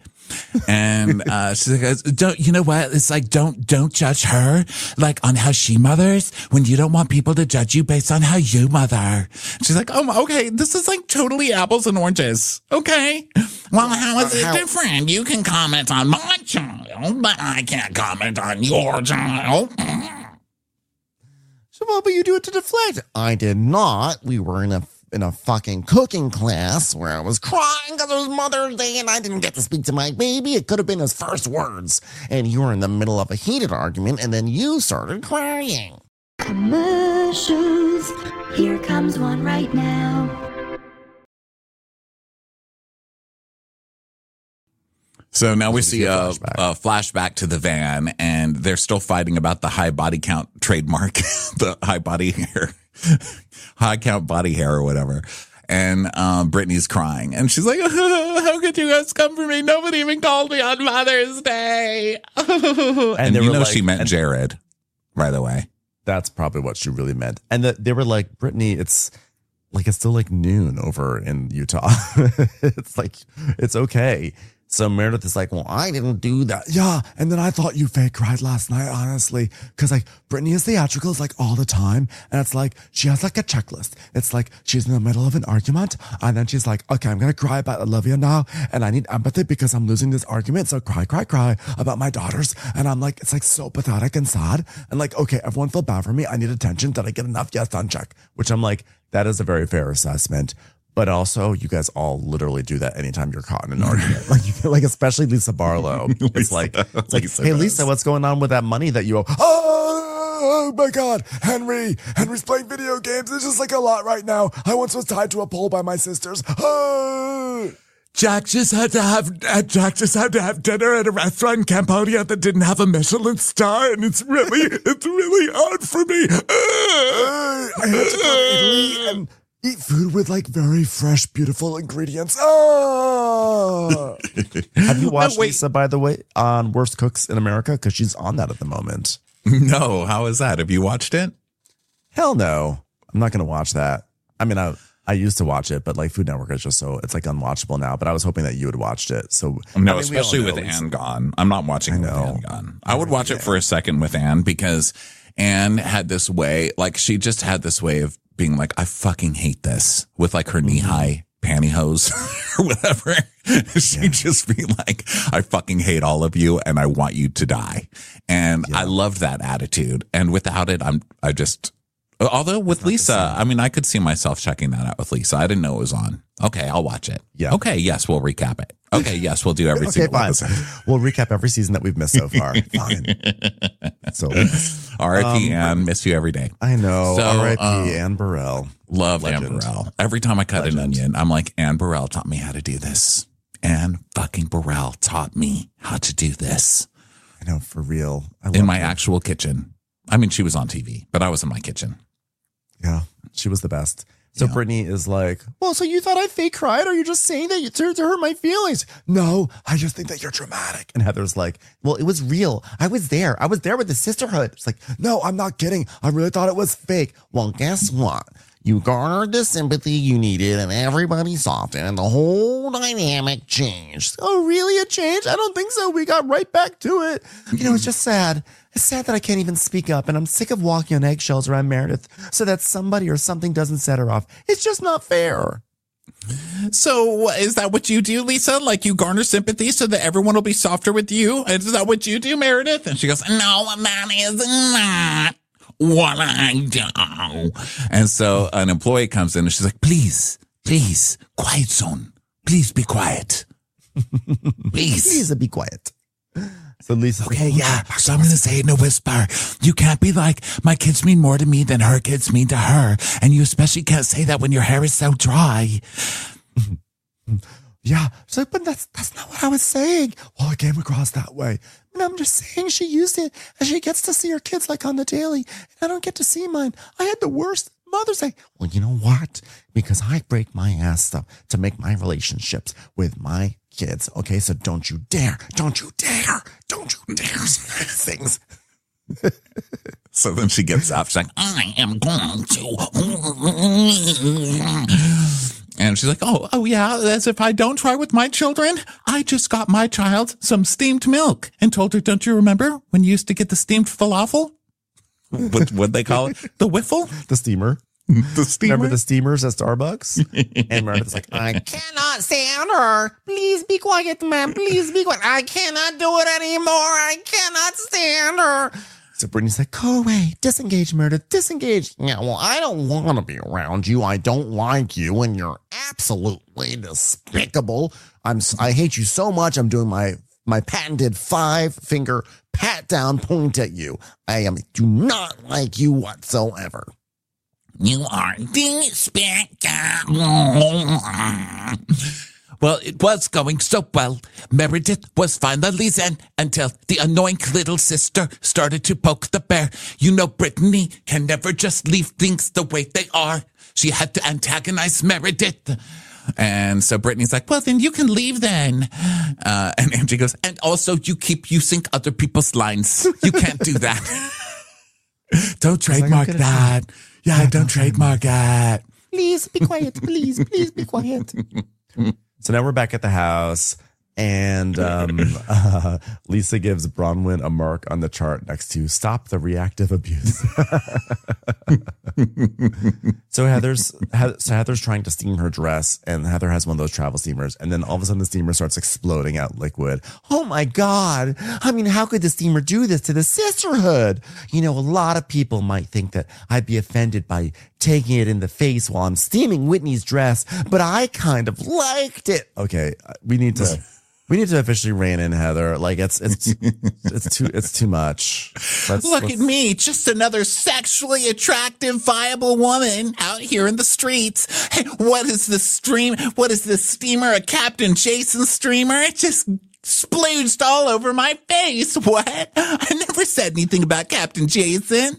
And uh she's like, don't you know what? It's like don't don't judge her like on how she mothers when you don't want people to judge you based on how you mother. She's like, oh, okay, this is like totally apples and oranges. Okay. Well, how is it different? You can comment on my child, but I can't comment on your child. So, well, but you do it to deflect. I did not. We were in a in a fucking cooking class where I was crying because it was Mother's Day and I didn't get to speak to my baby. It could have been his first words. And you were in the middle of a heated argument and then you started crying. Commercials. Here comes one right now. So now we see a flashback. flashback. a flashback to the van, and they're still fighting about the high body count trademark, the high body hair, high count body hair or whatever. And um, Brittany's crying, and she's like, oh, "How could you guys come for me? Nobody even called me on Mother's Day." and And they you were know like- she meant and- Jared, by the way. That's probably what she really meant. And that they were like, Brittany, it's like, it's still like noon over in Utah. It's like, it's okay. So Meredith is like, well, I didn't do that. Yeah. And then I thought you fake cried last night, honestly. Cause like Brittany is theatrical like all the time. And it's like, she has like a checklist. It's like, she's in the middle of an argument. And then she's like, okay, I'm going to cry about Olivia now. And I need empathy because I'm losing this argument. So cry, cry, cry about my daughters. And I'm like, it's like so pathetic and sad. And like, okay, everyone feel bad for me. I need attention. Did I get enough? Yes, done, check. Which I'm like, that is a very fair assessment. But also, you guys all literally do that anytime you're caught in an argument. Like, you, like especially Lisa Barlow. It's Lisa- like, it's like, Lisa hey, does. Lisa, what's going on with that money that you owe? Oh, oh my God, Henry. Henry's playing video games. It's just like a lot right now. I once was tied to a pole by my sisters. Oh. Jack just had to have uh, Jack just had to have dinner at a restaurant in Cambodia that didn't have a Michelin star, and it's really it's really hard for me. Uh, I had to go to Italy and eat food with like very fresh, beautiful ingredients. Oh. Have you watched wait. Lisa, by the way, on Worst Cooks in America? Because she's on that at the moment. No, how is that? Have you watched it? Hell no, I'm not gonna watch that. I mean, I I used to watch it, but like Food Network is just so it's like unwatchable now. But I was hoping that you had watched it. So No, I mean, we all especially know with Lisa- Anne gone. I'm not watching it with know. Anne gone. I would watch it for a second with Anne because Anne had this way, like she just had this way of being like, I fucking hate this with like her knee high pantyhose or whatever. She'd just be like, I fucking hate all of you and I want you to die. And I loved that attitude. And without it, I'm, I just, although with Lisa, I mean, I could see myself checking that out with Lisa. I didn't know it was on. Okay, I'll watch it. Yeah. Okay, yes, we'll recap it. Okay, yes, we'll do every Okay, single fine. episode. We'll recap every season that we've missed so far. Fine. So R I P Um, Anne, miss you every day. I know. So, R I P um, Anne Burrell. Love Anne Legend. Burrell. Every time I cut Legend. an onion, I'm like, Anne Burrell taught me how to do this. Anne fucking Burrell taught me how to do this I know, for real. I in love my her. actual kitchen. I mean, she was on T V, but I was in my kitchen. Yeah, she was the best. So Yeah. Brittany is like, well, so you thought I fake cried, or you're just saying that you to, to hurt my feelings? No, I just think that you're dramatic. And Heather's like, well, it was real. I was there. I was there with the sisterhood. It's like, no, I'm not kidding. I really thought it was fake. Well, guess what? You garnered the sympathy you needed, and everybody softened, and the whole dynamic changed. Oh, really? It changed? I don't think so. We got right back to it. You know, it's just sad. It's sad that I can't even speak up, and I'm sick of walking on eggshells around Meredith so that somebody or something doesn't set her off. It's just not fair. So is that what you do, Lisa? Like you garner sympathy so that everyone will be softer with you? Is that what you do, Meredith? And she goes, no, that is not what I do. And so an employee comes in and she's like, please, please, quiet zone. Please be quiet. Please. Please be quiet. So Lisa's Okay, like, yeah. So I'm going to say it in a whisper. You can't be like, my kids mean more to me than her kids mean to her. And you especially can't say that when your hair is so dry. yeah. She's like, but that's that's not what I was saying. Well, it came across that way. And I'm just saying she used it and she gets to see her kids like on the daily. And I don't get to see mine. I had the worst Mother's Day. Well, you know what? Because I break my ass stuff to make my relationships with my kids. Okay, so don't you dare, don't you dare, don't you dare say things. So then she gets up. She's like, I am going to. And she's like, oh, oh yeah, as if I don't try with my children. I just got my child some steamed milk and told her, don't you remember when you used to get the steamed falafel? What what'd they call it? The wiffle? The steamer. The steamer? Remember the steamers at Starbucks? And Meredith's like, I cannot stand her. Please be quiet, ma'am. Please be quiet. I cannot do it anymore. I cannot stand her. So Brittany's like, go away. Disengage, Meredith. Disengage. Yeah, well, I don't want to be around you. I don't like you, and you're absolutely despicable. I'm. I hate you so much. I'm doing my my patented five finger pat down point at you. I am do not like you whatsoever. You are despicable. Well, it was going so well. Meredith was finally zen until the annoying little sister started to poke the bear. You know, Brittany can never just leave things the way they are. She had to antagonize Meredith. And so Brittany's like, well, then you can leave then. Uh, and Angie goes, and also you keep using other people's lines. You can't do that. Don't trademark like, that. Yeah, don't trademark that. Please be quiet. Please, please be quiet. So now we're back at the house, and um, uh, Lisa gives Bronwyn a mark on the chart next to stop the reactive abuse. So Heather's so Heather's trying to steam her dress, and Heather has one of those travel steamers, and then all of a sudden the steamer starts exploding out liquid. Oh my God. I mean, how could the steamer do this to the sisterhood? You know, a lot of people might think that I'd be offended by taking it in the face while I'm steaming Whitney's dress, but I kind of liked it. Okay, we need to we need to officially rein in Heather. Like it's it's it's too it's too much. Let's, Look let's, at me, just another sexually attractive, viable woman out here in the streets. Hey, what is this stream? What is this steamer? A Captain Jason streamer? It just splooged all over my face. What? I never said anything about Captain Jason.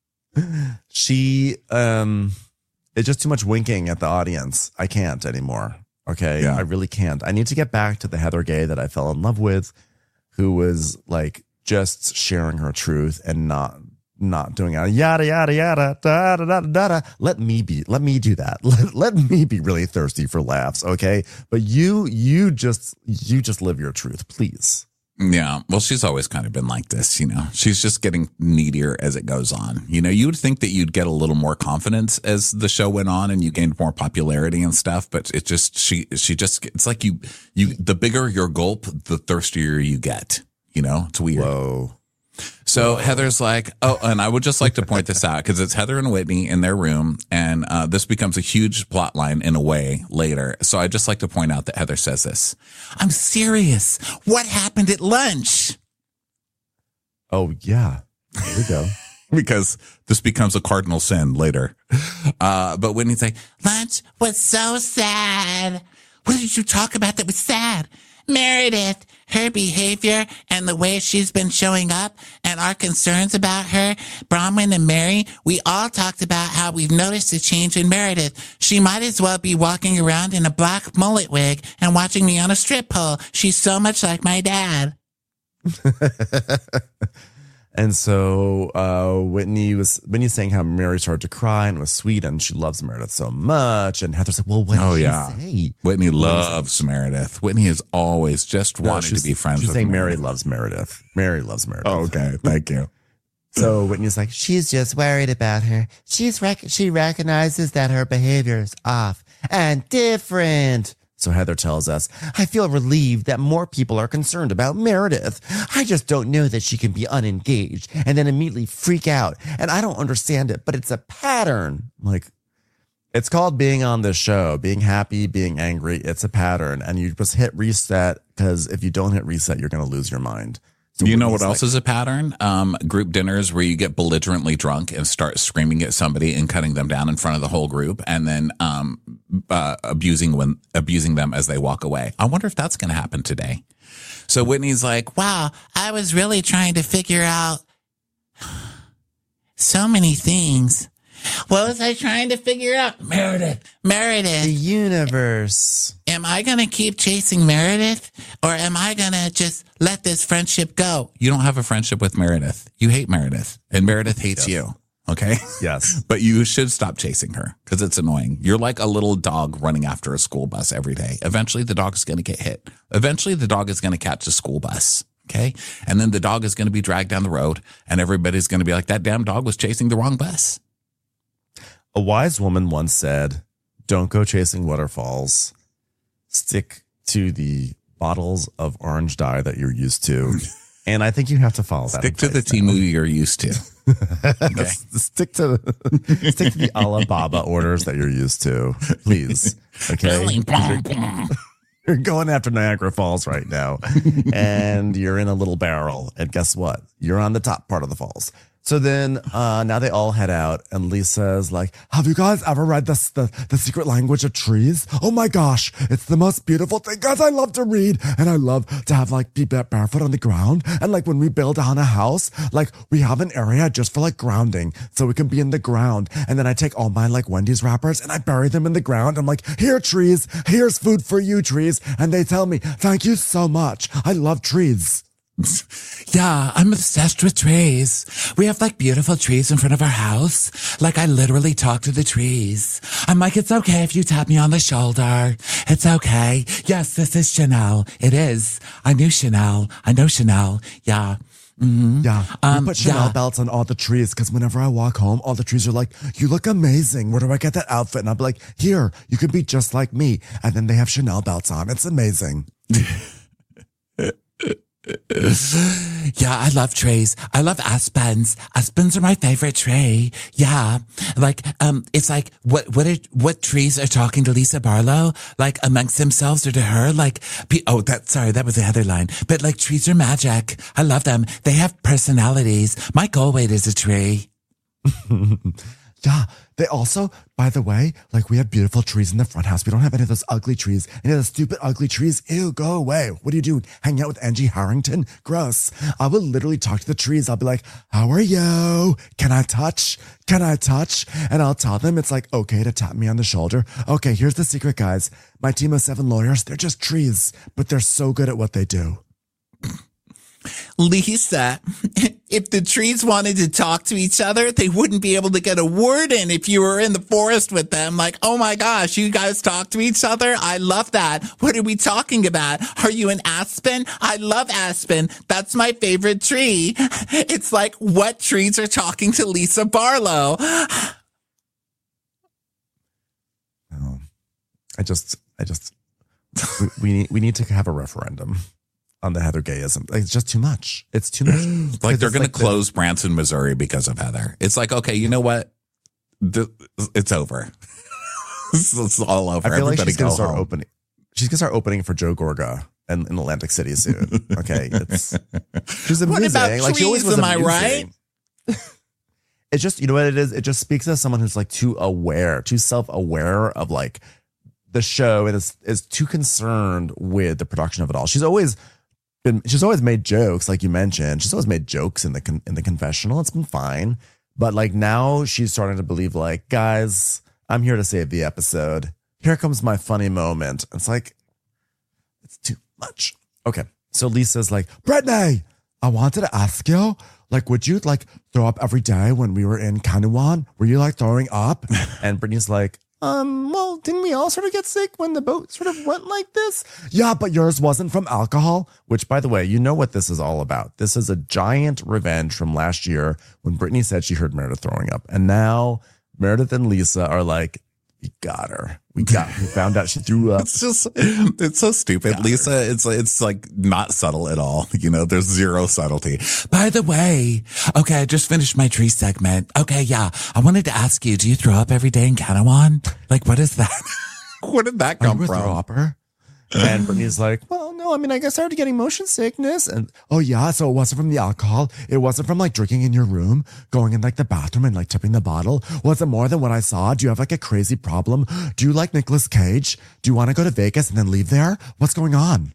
She um it's just too much winking at the audience. I can't anymore. Okay. Yeah. I really can't. I need to get back to the Heather Gay that I fell in love with, who was like just sharing her truth and not not doing a yada yada yada da da da da da. Let me be let me do that. Let, let me be really thirsty for laughs, okay? But you you just you just live your truth, please. Yeah, well, she's always kind of been like this, you know. She's just getting needier as it goes on. You know, you would think that you'd get a little more confidence as the show went on and you gained more popularity and stuff, but it just she she just it's like you you the bigger your gulp, the thirstier you get. You know, it's weird. Whoa. So Heather's like, oh, and I would just like to point this out because it's Heather and Whitney in their room, and uh, this becomes a huge plot line in a way later. So I'd just like to point out that Heather says this. I'm serious. What happened at lunch? Oh yeah. There we go. Because this becomes a cardinal sin later. Uh, but Whitney's like, Lunch was so sad. What did you talk about that was sad? Meredith, her behavior and the way she's been showing up and our concerns about her, Bronwyn and Mary, we all talked about how we've noticed a change in Meredith. She might as well be walking around in a black mullet wig and watching me on a strip pole. She's so much like my dad. And so uh, Whitney was Whitney's saying how Mary started to cry and was sweet and she loves Meredith so much. And Heather's like, well, what did oh, she yeah. say? Whitney loves Meredith. Whitney has always just No, wanted she's- to be friends She's with saying Meredith. Mary loves Meredith. Mary loves Meredith. Oh, okay. Thank you. So Whitney's like, she's just worried about her. She's rec- she recognizes that her behavior is off and different. So Heather tells us, I feel relieved that more people are concerned about Meredith. I just don't know that she can be unengaged and then immediately freak out. And I don't understand it, but it's a pattern. Like, it's called being on this show, being happy, being angry. It's a pattern. And you just hit reset because if you don't hit reset, you're going to lose your mind. So You know what Whitney's else like, is a pattern? Um, group dinners where you get belligerently drunk and start screaming at somebody and cutting them down in front of the whole group, and then um, uh, abusing when abusing them as they walk away. I wonder if that's going to happen today. So Whitney's like, Wow, I was really trying to figure out so many things. What was I trying to figure out? Meredith. the Meredith. universe. Am I going to keep chasing Meredith or am I going to just let this friendship go? you don't have a friendship with Meredith. You hate Meredith, and Meredith hates you. Okay. Yes. But you should stop chasing her because it's annoying. You're like a little dog running after a school bus every day. Eventually, the dog is going to get hit. Eventually, the dog is going to catch a school bus. Okay. And then the dog is going to be dragged down the road, and everybody's going to be like, that damn dog was chasing the wrong bus. A wise woman once said, don't go chasing waterfalls. Stick to the bottles of orange dye that you're used to. And I think you have to follow that. Stick to the advice Timu you're used to. Okay. Stick to stick to the Alibaba orders that you're used to, please. Okay. You're going after Niagara Falls right now. And you're in a little barrel. And guess what? You're on the top part of the falls. So then uh, now they all head out, and Lisa's like, have you guys ever read this, the, the secret language of trees? Oh my gosh, it's the most beautiful thing. Guys, I love to read, and I love to have like be barefoot on the ground. And like when we build on a house, like we have an area just for like grounding, so we can be in the ground. And then I take all my like Wendy's wrappers and I bury them in the ground. I'm like, here trees, here's food for you trees. And they tell me, thank you so much. I love trees. Yeah, I'm obsessed with trees. We have like beautiful trees in front of our house. Like I literally talk to the trees. I'm like, it's okay if you tap me on the shoulder. It's okay. Yes, this is Chanel. It is. I knew Chanel. I know Chanel. Yeah. Mm-hmm. Yeah, Um, we put Chanel yeah. belts on all the trees because whenever I walk home, all the trees are like, you look amazing. Where do I get that outfit? And I'll be like, here, you can be just like me. And then they have Chanel belts on. It's amazing. Yeah, I love trees. I love aspens. Aspens are my favorite tree. Yeah. Like, um, it's like, what, what are, what trees are talking to Lisa Barlow? Like amongst themselves or to her? Like, pe- oh, that, sorry, that was the other line. But like trees are magic. I love them. They have personalities. My Galway is a tree. Yeah, they also, by the way, like we have beautiful trees in the front house. We don't have any of those ugly trees. Any of those stupid ugly trees. Ew, go away. What do you do? Hang out with Angie Harrington? Gross. I will literally talk to the trees. I'll be like, how are you? Can I touch? Can I touch? And I'll tell them it's like, okay to tap me on the shoulder. Okay, here's the secret, guys. My team of seven lawyers, they're just trees, but they're so good at what they do. Lisa, if the trees wanted to talk to each other, they wouldn't be able to get a word in if you were in the forest with them. Like, oh my gosh, you guys talk to each other? I love that. What are we talking about? Are you an aspen? I love aspen. That's my favorite tree. It's like, what trees are talking to Lisa Barlow? No, I just, I just, we, we need, we need to have a referendum on the Heather Gayism. Like, it's just too much. It's too much. Like they're going like to close Branson, Missouri because of Heather. It's like, okay, you know what? The, it's over. it's, it's all over. I feel like Everybody she's going go to start home. opening. She's going to start opening for Joe Gorga in, in Atlantic City soon. Okay. It's, she's amusing. What about like, she always trees, was am I amusing. It's just, you know what it is? It just speaks as someone who's like too aware, too self-aware of like the show and is, is too concerned with the production of it all. She's always been, she's always made jokes, like you mentioned. She's always made jokes in the con, in the confessional. It's been fine. But like now she's starting to believe like, guys, I'm here to save the episode. Here comes my funny moment. It's like, it's too much. Okay. So Lisa's like, Brittany, I wanted to ask you, like, would you like throw up every day when we were in Kanuan? Were you like throwing up? And Brittany's like, um, well, didn't we all sort of get sick when the boat sort of went like this? Yeah, but yours wasn't from alcohol, which, by the way, you know what this is all about. This is a giant revenge from last year when Brittany said she heard Meredith throwing up. And now Meredith and Lisa are like, we got her. We got her. We found out she threw up. It's just, it's so stupid. Got Lisa, her. it's it's like not subtle at all. You know, there's zero subtlety. By the way, okay, I just finished my tree segment. Okay, yeah. I wanted to ask you, do you throw up every day in Kanawan? Like, what is that? Where did that Are come you a from? throw upper? And Brittany's like, well, no, I mean, I guess I started getting motion sickness. And oh, yeah. So it wasn't from the alcohol. It wasn't from like drinking in your room, going in like the bathroom and like tipping the bottle. Was it more than what I saw? Do you have like a crazy problem? Do you like Nicolas Cage? Do you want to go to Vegas and then leave there? What's going on?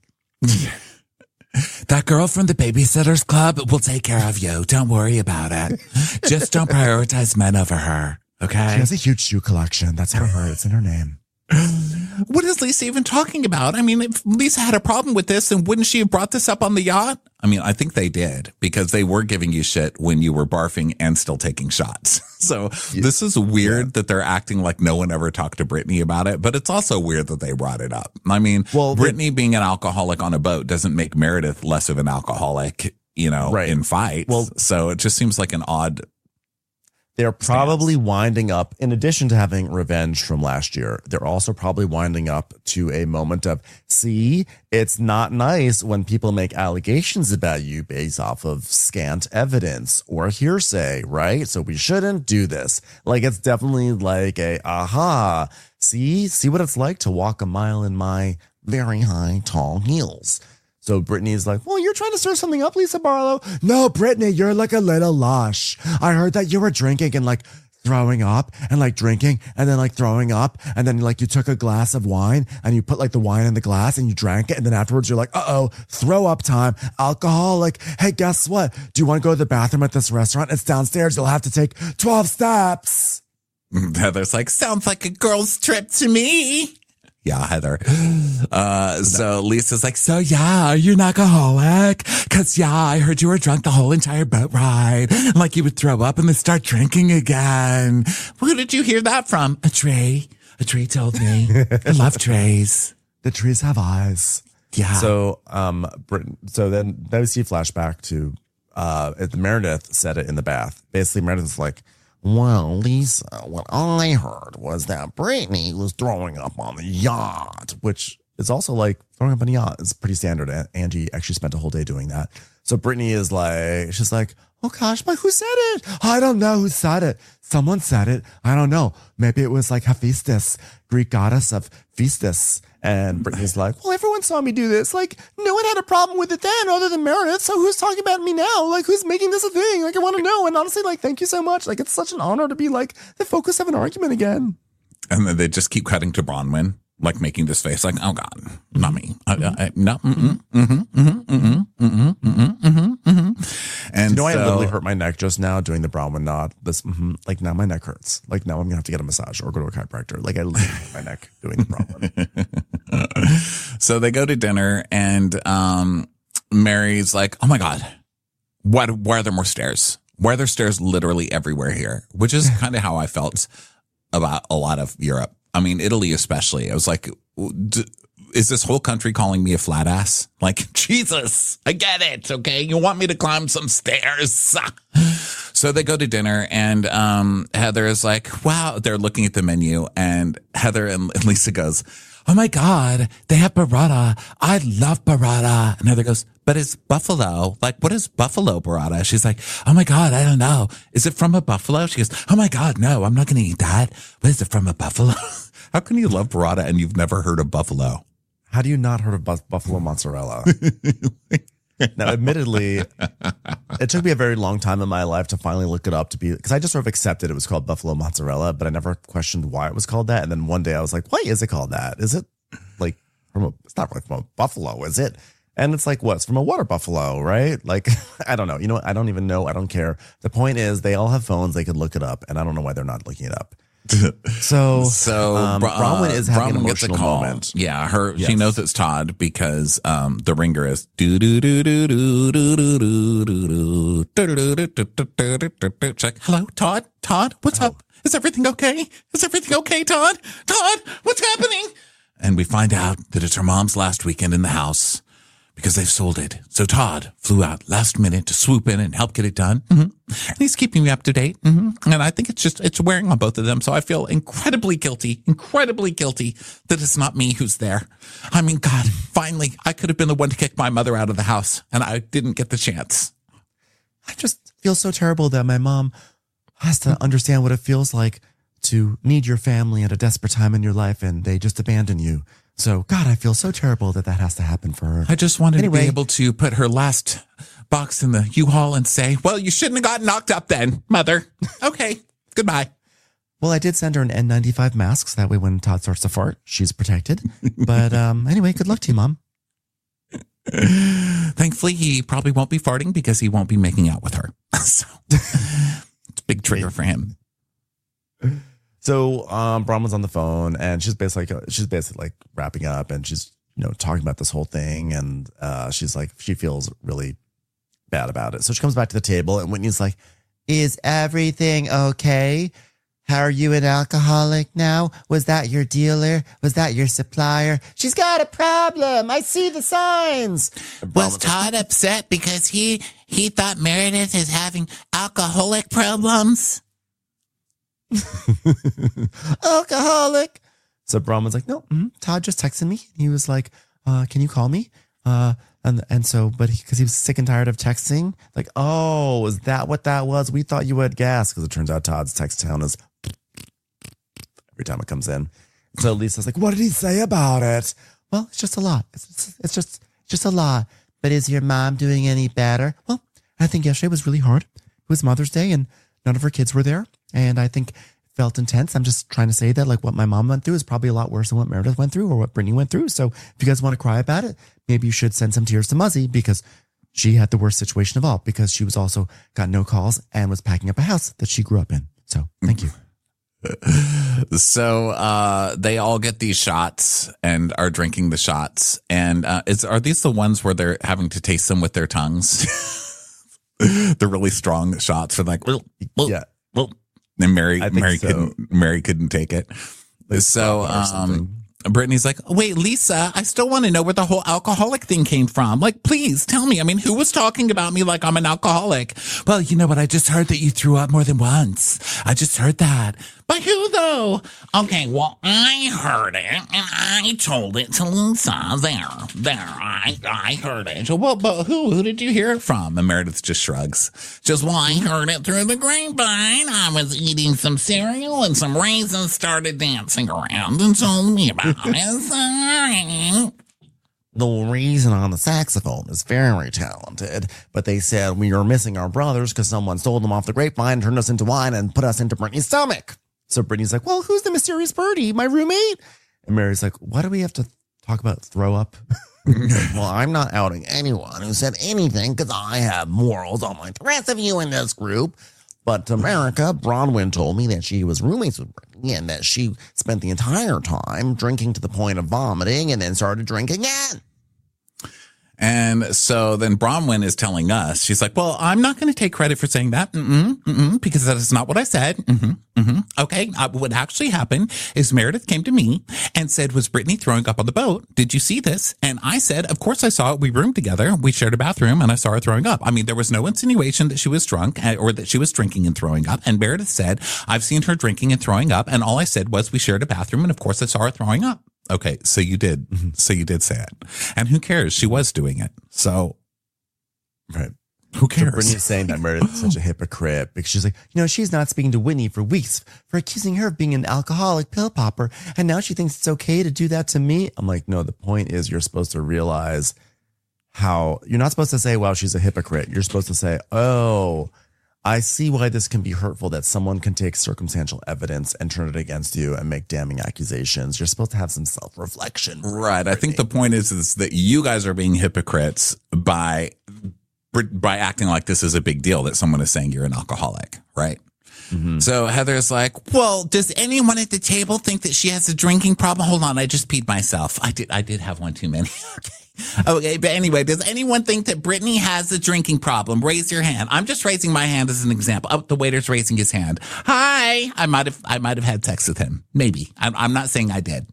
That girl from the Babysitters Club will take care of you. Don't worry about it. Just don't prioritize men over her. She Okay? has a huge shoe collection. That's for her. It's in her name. What is Lisa even talking about? I mean, if Lisa had a problem with this, then wouldn't she have brought this up on the yacht? I mean, I think they did because they were giving you shit when you were barfing and still taking shots. So this is weird that they're acting like no one ever talked to Brittany about it, but it's also weird that they brought it up. I mean, Well, Brittany being an alcoholic on a boat doesn't make Meredith less of an alcoholic, you know, Right. in fights. Well- so it just seems like an odd. They're probably winding up, in addition to having revenge from last year, they're also probably winding up to a moment of, see, it's not nice when people make allegations about you based off of scant evidence or hearsay, right? So we shouldn't do this. Like, it's definitely like a, aha, see, see what it's like to walk a mile in my very high, tall heels. So Brittany's like, well, you're trying to stir something up, Lisa Barlow. No, Brittany, you're like a little lush. I heard that you were drinking and like throwing up and like drinking and then like throwing up. And then like you took a glass of wine and you put like the wine in the glass and you drank it. And then afterwards you're like, uh-oh, throw up time, alcoholic. Hey, guess what? Do you want to go to the bathroom at this restaurant? It's downstairs. You'll have to take twelve steps. Heather's like, sounds like a girl's trip to me. Yeah, Heather. Uh, so Lisa's like, so yeah, are you an alcoholic? Cause yeah, I heard you were drunk the whole entire boat ride. Like you would throw up and then start drinking again. Who did you hear that from? A Trey. A Trey told me. I love Treys. The trees have eyes. Yeah. So, um, Britain, so then, then we see flashback to, uh, the Meredith said it in the bath. Basically, Meredith's like, well, Lisa, what I heard was that Brittany was throwing up on the yacht, which is also like throwing up on a yacht is pretty standard. Angie actually spent a whole day doing that. So Brittany is like, she's like, oh gosh, but who said it? I don't know who said it. Someone said it. I don't know. Maybe it was like Hephaestus, Greek goddess of Phaestus. And Brittany's like, well, everyone saw me do this. Like, no one had a problem with it then other than Meredith. So who's talking about me now? Like, who's making this a thing? Like, I want to know. And honestly, like, thank you so much. Like, it's such an honor to be like the focus of an argument again. And then they just keep cutting to Bronwyn, like making this face like, oh God, not me. I, I, no, mm-mm, mm-hmm, mm-hmm, mm-hmm, mm-hmm, mm-hmm, mm-hmm, mm-hmm. And you know, so, I literally hurt my neck just now doing the Bronwyn nod. This, mm-hmm, like now my neck hurts. Like now I'm gonna have to get a massage or go to a chiropractor. Like I literally hurt my neck doing the Bronwyn. So they go to dinner and um, Mary's like, oh my God, what, why are there more stairs? Why are there stairs literally everywhere here? Which is kind of how I felt about a lot of Europe. I mean, Italy especially. I was like, d- is this whole country calling me a flat ass? Like, Jesus, I get it. Okay. You want me to climb some stairs. So they go to dinner and um, Heather is like, wow, they're looking at the menu and Heather and Lisa goes, oh my God, they have burrata. I love burrata. And Heather goes, but it's buffalo. Like, what is buffalo burrata? She's like, oh my God, I don't know. Is it from a buffalo? She goes, oh my God, no, I'm not going to eat that. What is it from a buffalo? How can you love burrata and you've never heard of buffalo? How do you not heard of bu- buffalo mozzarella? Now, admittedly, it took me a very long time in my life to finally look it up to be, because I just sort of accepted it was called buffalo mozzarella, but I never questioned why it was called that. And then one day I was like, why is it called that? Is it like from a, it's not like from a buffalo, is it? And it's like, what? It's from a water buffalo, right? Like, I don't know. You know what? I don't even know. I don't care. The point is they all have phones. They could look it up. And I don't know why they're not looking it up. So, so um, Br- Bronwyn is having Bronwyn an gets a emotional call. moment. Yeah, her Yes. she knows it's Todd because um the ringer is do do do do do do do do do do do do do. Check. Hello, Todd. Todd, what's up? Is everything okay? Is everything okay, Todd? Todd, what's happening? And we find out that it's her mom's last weekend in the house because they've sold it. So Todd flew out last minute to swoop in and help get it done. Mm-hmm. And he's keeping me up to date. Mm-hmm. And I think it's just, it's wearing on both of them. So I feel incredibly guilty, incredibly guilty that it's not me who's there. I mean, God, finally, I could have been the one to kick my mother out of the house and I didn't get the chance. I just feel so terrible that my mom has to understand what it feels like to need your family at a desperate time in your life and they just abandon you. So, God, I feel so terrible that that has to happen for her. I just wanted Anyway. to be able to put her last box in the U-Haul and say, well, you shouldn't have gotten knocked up then, mother. Okay, goodbye. Well, I did send her an N ninety-five mask, so that way when Todd starts to fart, she's protected. But um, anyway, good luck to you, Mom. Thankfully, he probably won't be farting because he won't be making out with her. So it's a big trigger for him. So um, Bronwyn's on the phone, and she's basically she's basically like wrapping up, and she's you know talking about this whole thing, and uh, she's like she feels really bad about it. So she comes back to the table, and Whitney's like, "Is everything okay? How are you an alcoholic now? Was that your dealer? Was that your supplier? She's got a problem. I see the signs." Was Todd upset because he he thought Meredith is having alcoholic problems? Alcoholic. So Bronwyn's like, no, mm, Todd just texted me. He was like, uh, can you call me? Uh, and and so, but because he, he was sick and tired of texting, like, oh, is that what that was? We thought you had gas, because it turns out Todd's text sound is every time it comes in. So Lisa's like, what did he say about it? well, it's just a lot. It's, it's just just a lot. But is your mom doing any better? Well, I think yesterday was really hard. It was Mother's Day and none of her kids were there. And I think it felt intense. I'm just trying to say that like what my mom went through is probably a lot worse than what Meredith went through or what Brittany went through. So if you guys want to cry about it, maybe you should send some tears to Muzzy because she had the worst situation of all because she was also got no calls and was packing up a house that she grew up in. So thank you. So uh, they all get these shots and are drinking the shots. And uh, is are these the ones where they're having to taste them with their tongues? The really strong shots for like, well, well, Yeah. well. And Mary, I think Mary so. couldn't, Mary couldn't take it. Like So Scotland or um, something. Brittany's like, wait, Lisa, I still want to know where the whole alcoholic thing came from. Like, please tell me. I mean, who was talking about me like I'm an alcoholic? Well, you know what? I just heard that you threw up more than once. I just heard that. But who though? Okay, well, I heard it and I told it to Lisa. There, there, I, I heard it. So, well, but who? Who did you hear it from? And Meredith just shrugs. Just, well, I heard it through the grapevine. I was eating some cereal and some raisins started dancing around and told me about it. Sorry. The reason on the saxophone is very talented, but they said we are missing our brothers because someone stole them off the grapevine, turned us into wine, and put us into Brittany's stomach. So Brittany's like, well, who's the mysterious birdie? My roommate? And Mary's like, why do we have to talk about throw up? Well, I'm not outing anyone who said anything because I have morals unlike the rest of you in this group. But to America, Bronwyn told me that she was roommates with Brittany and that she spent the entire time drinking to the point of vomiting and then started drinking again. And so then Bronwyn is telling us, she's like, well, I'm not going to take credit for saying that. Mm-mm, mm-mm, because that is not what I said. Mm-hmm, mm-hmm. Okay. Uh, what actually happened is Meredith came to me and said, was Brittany throwing up on the boat? Did you see this? And I said, of course I saw it. We roomed together. We shared a bathroom and I saw her throwing up. I mean, there was no insinuation that she was drunk or that she was drinking and throwing up. And Meredith said, I've seen her drinking and throwing up. And all I said was we shared a bathroom. And of course I saw her throwing up. Okay, so you did. Mm-hmm. So you did say it. And who cares? She was doing it. So, right. Who cares? So Brittany's saying that Meredith is such a hypocrite because she's like, you know, she's not speaking to Whitney for weeks for accusing her of being an alcoholic pill popper. And now she thinks it's okay to do that to me. I'm like, no, the point is you're supposed to realize how you're not supposed to say, well, she's a hypocrite. You're supposed to say, oh, I see why this can be hurtful, that someone can take circumstantial evidence and turn it against you and make damning accusations. You're supposed to have some self-reflection. Right. I think the point is, is that you guys are being hypocrites by, by acting like this is a big deal that someone is saying you're an alcoholic, right? Mm-hmm. So Heather's like, well, does anyone at the table think that she has a drinking problem? Hold on. I just peed myself. I did. I did have one too many. Okay. Okay, but anyway, does anyone think that Brittany has a drinking problem? Raise your hand. I'm just raising my hand as an example. Oh, the waiter's raising his hand. Hi. I might have, I might have had sex with him. Maybe. I'm, I'm not saying I did.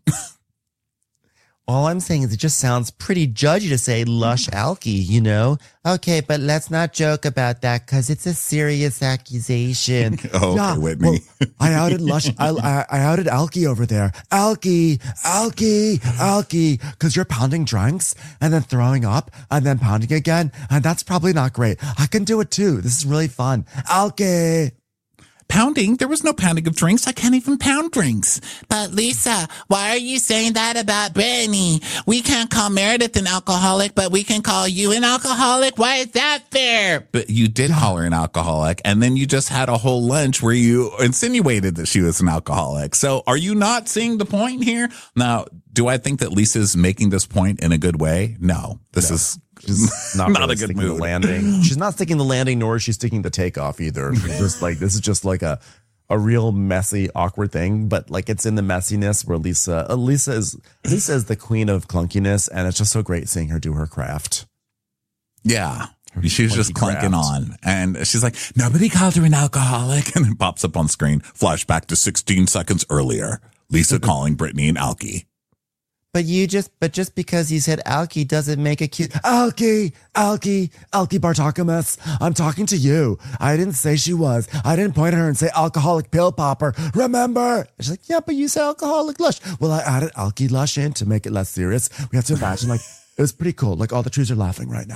All I'm saying is it just sounds pretty judgy to say lush alky, you know? Okay, but let's not joke about that because it's a serious accusation. Oh, yeah, okay, Whitney. Well, I outed lush. I, I, I outed Alky over there. Alky, Alky, Alky, because you're pounding drinks and then throwing up and then pounding again. And that's probably not great. I can do it too. This is really fun. Alky. Pounding? There was no pounding of drinks. I can't even pound drinks. But Lisa, why are you saying that about Brittany? We can't call Meredith an alcoholic, but we can call you an alcoholic. Why is that fair? But you did call her an alcoholic, and then you just had a whole lunch where you insinuated that she was an alcoholic. So are you not seeing the point here? Now, do I think that Lisa's making this point in a good way? No. This No. is She's not, Not really a good sticking the mood. landing. She's not sticking the landing, nor is she sticking the takeoff either. She's just like, this is just like a, a real messy, awkward thing. But like, it's in the messiness where Lisa, uh, Lisa is, Lisa is the queen of clunkiness. And it's just so great seeing her do her craft. Yeah. She's just clunky clunking craft. on. And she's like, nobody called her an alcoholic. And it pops up on screen. Flashback to sixteen seconds earlier. Lisa calling Brittany an alky. But you just, but just because you said Alky doesn't make it cute. Alky, Alky, Alky Bartakamus. I'm talking to you. I didn't say she was. I didn't point at her and say alcoholic pill popper. Remember? She's like, yeah, but you said alcoholic lush. Well, I added Alky lush in to make it less serious. We have to imagine like, it was pretty cool. Like all the trees are laughing right now.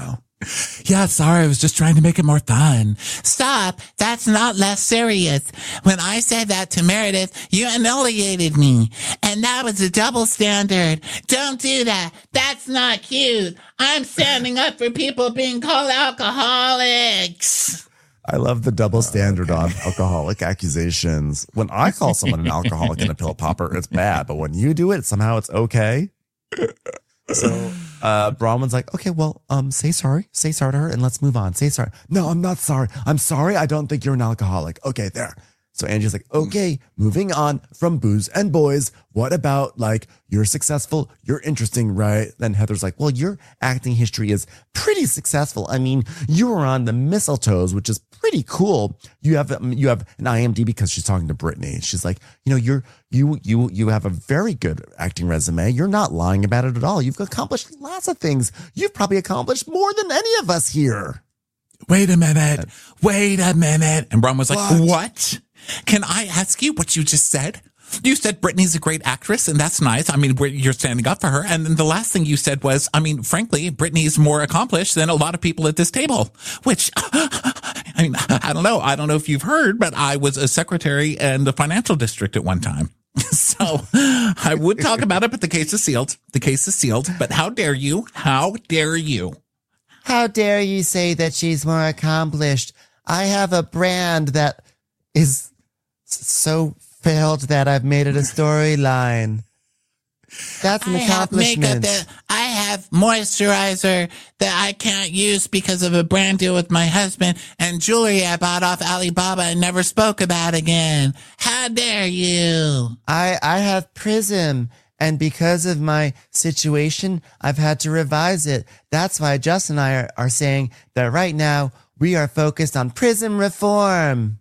Yeah, sorry, I was just trying to make it more fun. Stop. That's not less serious. When I said that to Meredith, you annihilated me. And that was a double standard. Don't do that. That's not cute. I'm standing up for people being called alcoholics. I love the double standard on alcoholic accusations. When I call someone an alcoholic and a pill popper, it's bad. But when you do it, somehow it's okay. So uh, Bronwyn's like, okay, well, um, say sorry. Say sorry to her and let's move on. Say sorry. No, I'm not sorry. I'm sorry. I don't think you're an alcoholic. Okay, there. So Angie's like, okay, moving on from booze and boys. What about like, you're successful, you're interesting, right? Then Heather's like, well, your acting history is pretty successful. I mean, you were on the Mistletoes, which is pretty cool. You have um, you have an I M D B because she's talking to Brittany. She's like, you know, you're you you you have a very good acting resume. You're not lying about it at all. You've accomplished lots of things. You've probably accomplished more than any of us here. Wait a minute. Wait a minute. And Bron was like, What? what? Can I ask you what you just said? You said Brittany's a great actress, and that's nice. I mean, you're standing up for her. And then the last thing you said was, I mean, frankly, Brittany's more accomplished than a lot of people at this table, which, I mean, I don't know. I don't know if you've heard, but I was a secretary in the financial district at one time. So I would talk about it, but the case is sealed. The case is sealed. But how dare you? How dare you? How dare you say that she's more accomplished? I have a brand that is so failed that I've made it a storyline. That's an I have makeup accomplishment. that I have moisturizer that I can't use because of a brand deal with my husband, and jewelry I bought off Alibaba and never spoke about again. How dare you? I, I have Prism, and because of my situation, I've had to revise it. That's why Justin and I are, are saying that right now we are focused on Prism reform.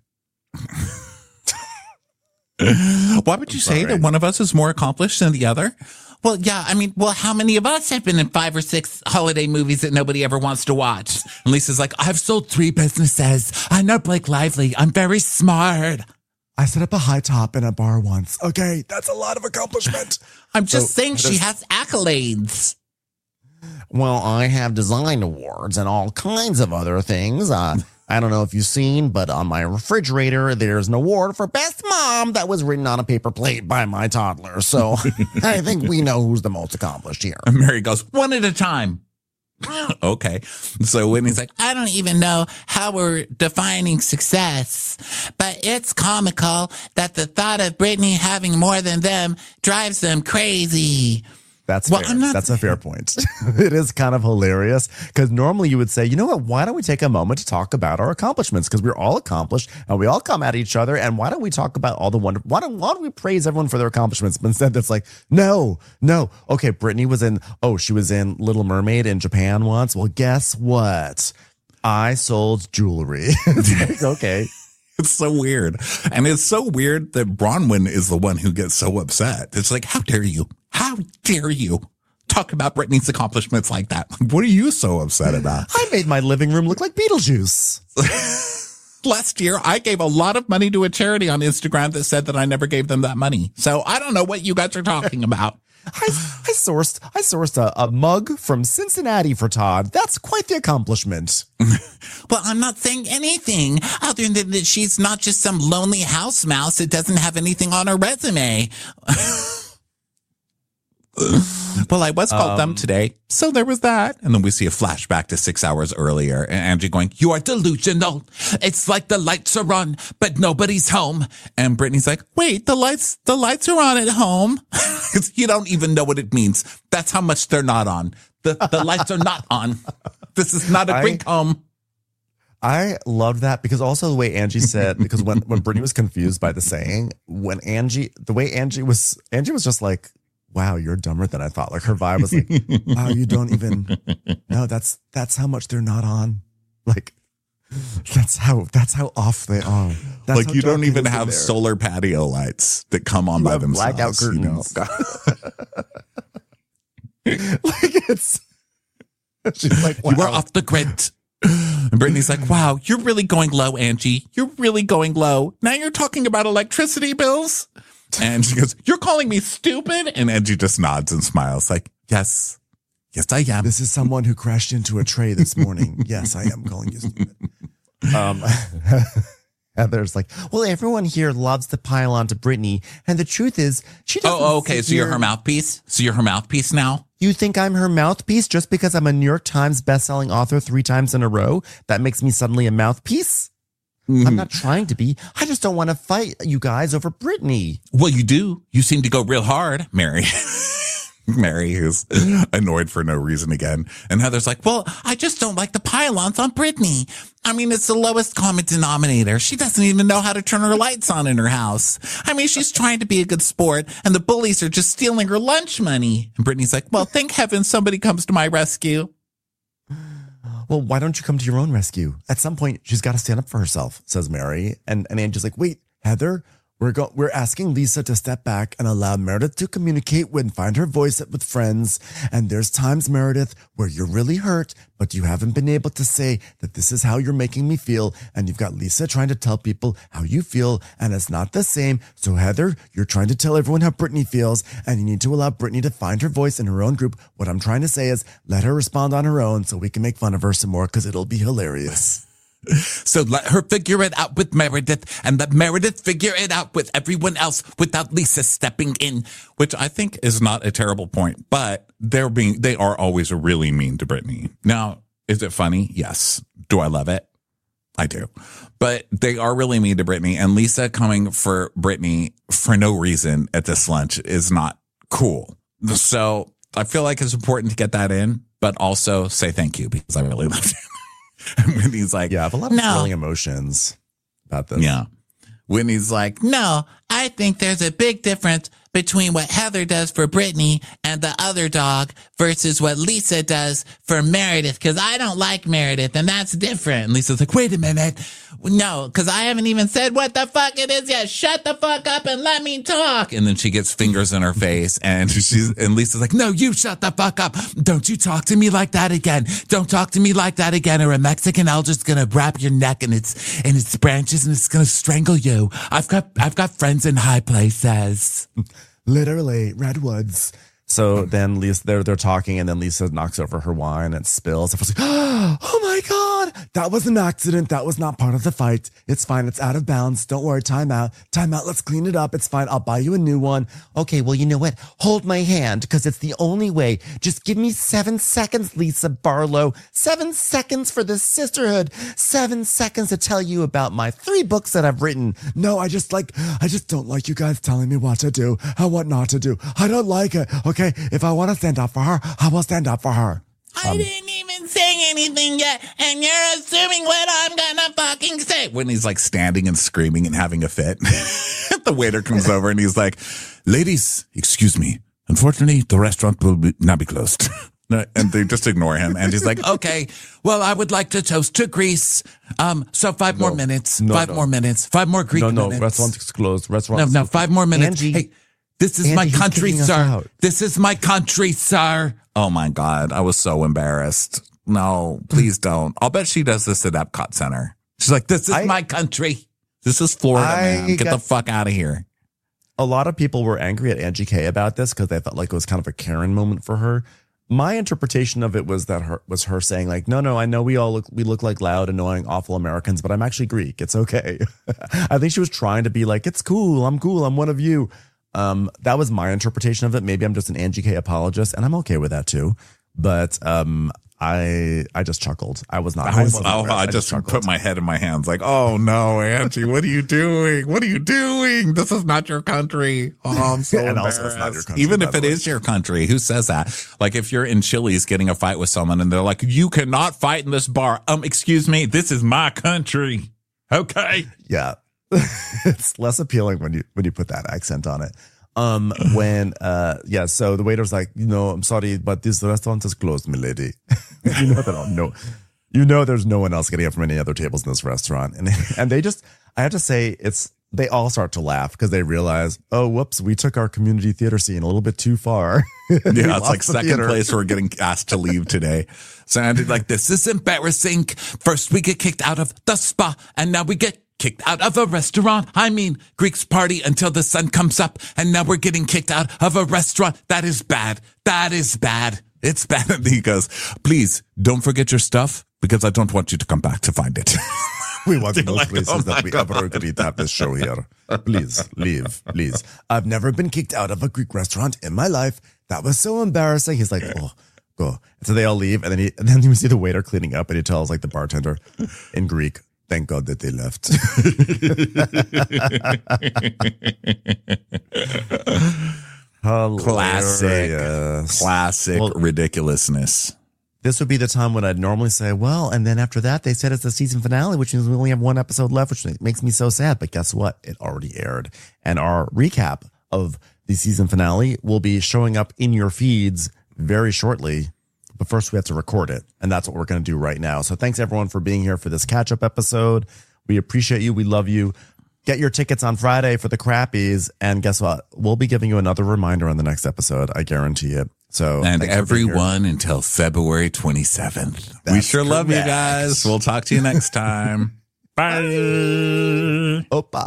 Why would you say that one of us is more accomplished than the other? Well, yeah, I mean, well, how many of us have been in five or six holiday movies that nobody ever wants to watch? And Lisa's like, I've sold three businesses. I know Blake Lively. I'm very smart. I set up a high top in a bar once. Okay, that's a lot of accomplishment. I'm just So, saying she has accolades. Well, I have design awards and all kinds of other things. Uh, I don't know if you've seen, but on my refrigerator, there's an award for best mom that was written on a paper plate by my toddler. So I think we know who's the most accomplished here. And Mary goes, one at a time. Okay. So Whitney's like, I don't even know how we're defining success, but it's comical that the thought of Brittany having more than them drives them crazy. That's Well, fair. I'm not- That's a fair point. It is kind of hilarious because normally you would say, you know what? Why don't we take a moment to talk about our accomplishments? Because we're all accomplished and we all come at each other. And why don't we talk about all the wonderful? Why don't Why don't we praise everyone for their accomplishments? But instead, it's like, no, no. Okay, Brittany was in. Oh, she was in Little Mermaid in Japan once. Well, guess what? I sold jewelry. It's like, okay. it's so weird. And it's so weird that Bronwyn is the one who gets so upset. It's like, how dare you? How dare you talk about Brittany's accomplishments like that? What are you so upset about? I made my living room look like Beetlejuice. Last year, I gave a lot of money to a charity on Instagram that said that I never gave them that money. So I don't know what you guys are talking about. I, I sourced I sourced a, a mug from Cincinnati for Todd. That's quite the accomplishment. Well, I'm not saying anything other than that she's not just some lonely house mouse that doesn't have anything on her resume. Well, I was called Um, dumb today, so there was that. And then we see a flashback to six hours earlier, and Angie going, you are delusional. It's like the lights are on, but nobody's home. And Brittany's like, wait, the lights, the lights are on at home. You don't even know what it means. That's how much they're not on. The, the lights are not on. This is not a I- great home. I loved that because also the way Angie said, because when, when Brittany was confused by the saying, when Angie, the way Angie was, Angie was just like, wow, you're dumber than I thought. Like her vibe was like, wow, you don't even, no, that's, that's how much they're not on. Like, that's how, that's how off they are. That's Like how you dark don't it even is in have there. solar patio lights that come on You by have themselves. blackout you know? curtains. Like it's, she's like, wow. You are off the grid. And Brittany's like, wow, you're really going low, Angie. You're really going low. Now you're talking about electricity bills? And she goes, you're calling me stupid? And Angie just nods and smiles like, yes, Yes, I am. This is someone who crashed into a tray this morning. Yes, I am calling you stupid. Um, Heather's like, well, everyone here loves to pile on to Brittany. And the truth is, she doesn't. Oh, okay. sit So you're here- her mouthpiece? So you're her mouthpiece now? You think I'm her mouthpiece just because I'm a New York Times bestselling author three times in a row? That makes me suddenly a mouthpiece? Mm-hmm. I'm not trying to be. I just don't want to fight you guys over Brittany. Well, you do. You seem to go real hard, Mary. Mary, who's annoyed for no reason again. And Heather's like, well, I just don't like the pylons on Brittany. I mean, it's the lowest common denominator. She doesn't even know how to turn her lights on in her house. I mean, she's trying to be a good sport, and the bullies are just stealing her lunch money. And Brittany's like, well, thank heaven somebody comes to my rescue. Well, why don't you come to your own rescue? At some point, she's got to stand up for herself, says Mary. And, and Angie's like, wait, Heather, we're go- we're asking Lisa to step back and allow Meredith to communicate and find her voice with friends. And there's times, Meredith, where you're really hurt, but you haven't been able to say that this is how you're making me feel. And you've got Lisa trying to tell people how you feel, and it's not the same. So, Heather, you're trying to tell everyone how Brittany feels, and you need to allow Brittany to find her voice in her own group. What I'm trying to say is let her respond on her own so we can make fun of her some more because it'll be hilarious. So let her figure it out with Meredith, and let Meredith figure it out with everyone else without Lisa stepping in, which I think is not a terrible point, but they're being, they are always really mean to Brittany. Now, is it funny? Yes. Do I love it? I do. But they are really mean to Brittany, and Lisa coming for Brittany for no reason at this lunch is not cool. So I feel like it's important to get that in, but also say thank you because I really loved it. And Whitney's like, Yeah, I have a lot of No. feeling emotions about this. yeah. Whitney's like, No, I think there's a big difference between what Heather does for Brittany and the other dog versus what Lisa does for Meredith, because I don't like Meredith, and that's different. and Lisa's like, wait a minute. No, because I haven't even said what the fuck it is yet. Shut the fuck up and let me talk. And then she gets fingers in her face, and she's and Lisa's like, no, you shut the fuck up. Don't you talk to me like that again. Don't talk to me like that again, or a Mexican elder's gonna wrap your neck in its in its branches and it's gonna strangle you. I've got I've got friends in high places. Literally, redwoods. So then Lisa, they're, they're talking, and then Lisa knocks over her wine and spills. Everyone's like, oh my God, that was an accident. That was not part of the fight. It's fine. It's out of bounds. Don't worry. Time out. Time out. Let's clean it up. It's fine. I'll buy you a new one. Okay, well, you know what? Hold my hand because it's the only way. Just give me seven seconds, Lisa Barlow. Seven seconds for the sisterhood. Seven seconds to tell you about my three books that I've written. No, I just like, I just don't like you guys telling me what to do and what not to do. I don't like it. Okay, if I want to stand up for her, I will stand up for her. I didn't even say anything yet, and you're assuming what I'm gonna fucking say. Whitney's like standing and screaming and having a fit. The waiter comes over and he's like, ladies, excuse me. Unfortunately, the restaurant will be, now be closed. And they just ignore him. And he's like, okay, well, I would like to toast to Greece. Um, so five more minutes, no, five no. more minutes, five more Greek No, no, minutes. restaurant is closed. No, Restaurant. no, five more minutes. Angie, hey, this is Angie, my he's country, kicking us sir. out. This is my country, sir. Oh my God. I was so embarrassed. No, please don't. I'll bet she does this at Epcot Center. She's like, this is I- my country. This is Florida, I man. Get got- the fuck out of here. A lot of people were angry at Angie K about this because they felt like it was kind of a Karen moment for her. My interpretation of it was that her was her saying like, no, no, I know we all look, we look like loud, annoying, awful Americans, but I'm actually Greek. It's okay. I think she was trying to be like, it's cool. I'm cool. I'm one of you. Um, that was my interpretation of it. Maybe I'm just an Angie K apologist, and I'm okay with that too. But um, I I just chuckled. I was not. I, was, wasn't oh, impressed. I just chuckled. put my head in my hands like, oh no, Angie, what are you doing? What are you doing? This is not your country. Oh, I'm so And also it's not your embarrassed. country, Even by if the it way. is your country, who says that? Like if you're in Chili's getting a fight with someone and they're like, you cannot fight in this bar. Um, excuse me, this is my country. Okay. Yeah. It's less appealing when you when you put that accent on it. Um when uh yeah, so the waiter's like, you know, I'm sorry, but this restaurant is closed, my lady. You know that no you know there's no one else getting up from any other tables in this restaurant. And and they just I have to say it's they all start to laugh because they realize, oh whoops, we took our community theater scene a little bit too far. We Yeah, it's lost like the second theater. place we're getting asked to leave today. Sounded like this is embarrassing. First we get kicked out of the spa, and now we get kicked out of a restaurant. I mean, Greeks party until the sun comes up, and now we're getting kicked out of a restaurant. That is bad. That is bad. It's bad. And he goes, please don't forget your stuff because I don't want you to come back to find it. We want no like, places oh that my we God. ever agreed to have this show here. Please leave, please. I've never been kicked out of a Greek restaurant in my life. That was so embarrassing. He's like, oh, go. And so they all leave, and then he, and then you see the waiter cleaning up, and he tells like the bartender in Greek, "Thank God that they left." Classic, Hilarious. classic Well- ridiculousness. This would be the time when I'd normally say, well, and then after that, they said it's the season finale, which means we only have one episode left, which makes me so sad. But guess what? It already aired. And our recap of the season finale will be showing up in your feeds very shortly. But first, we have to record it. And that's what we're going to do right now. So thanks, everyone, for being here for this catch-up episode. We appreciate you. We love you. Get your tickets on Friday for the Crappies. And guess what? We'll be giving you another reminder on the next episode. I guarantee it. So And thanks for being here. everyone until February twenty-seventh. We That's sure love you correct. guys. We'll talk to you next time. Bye.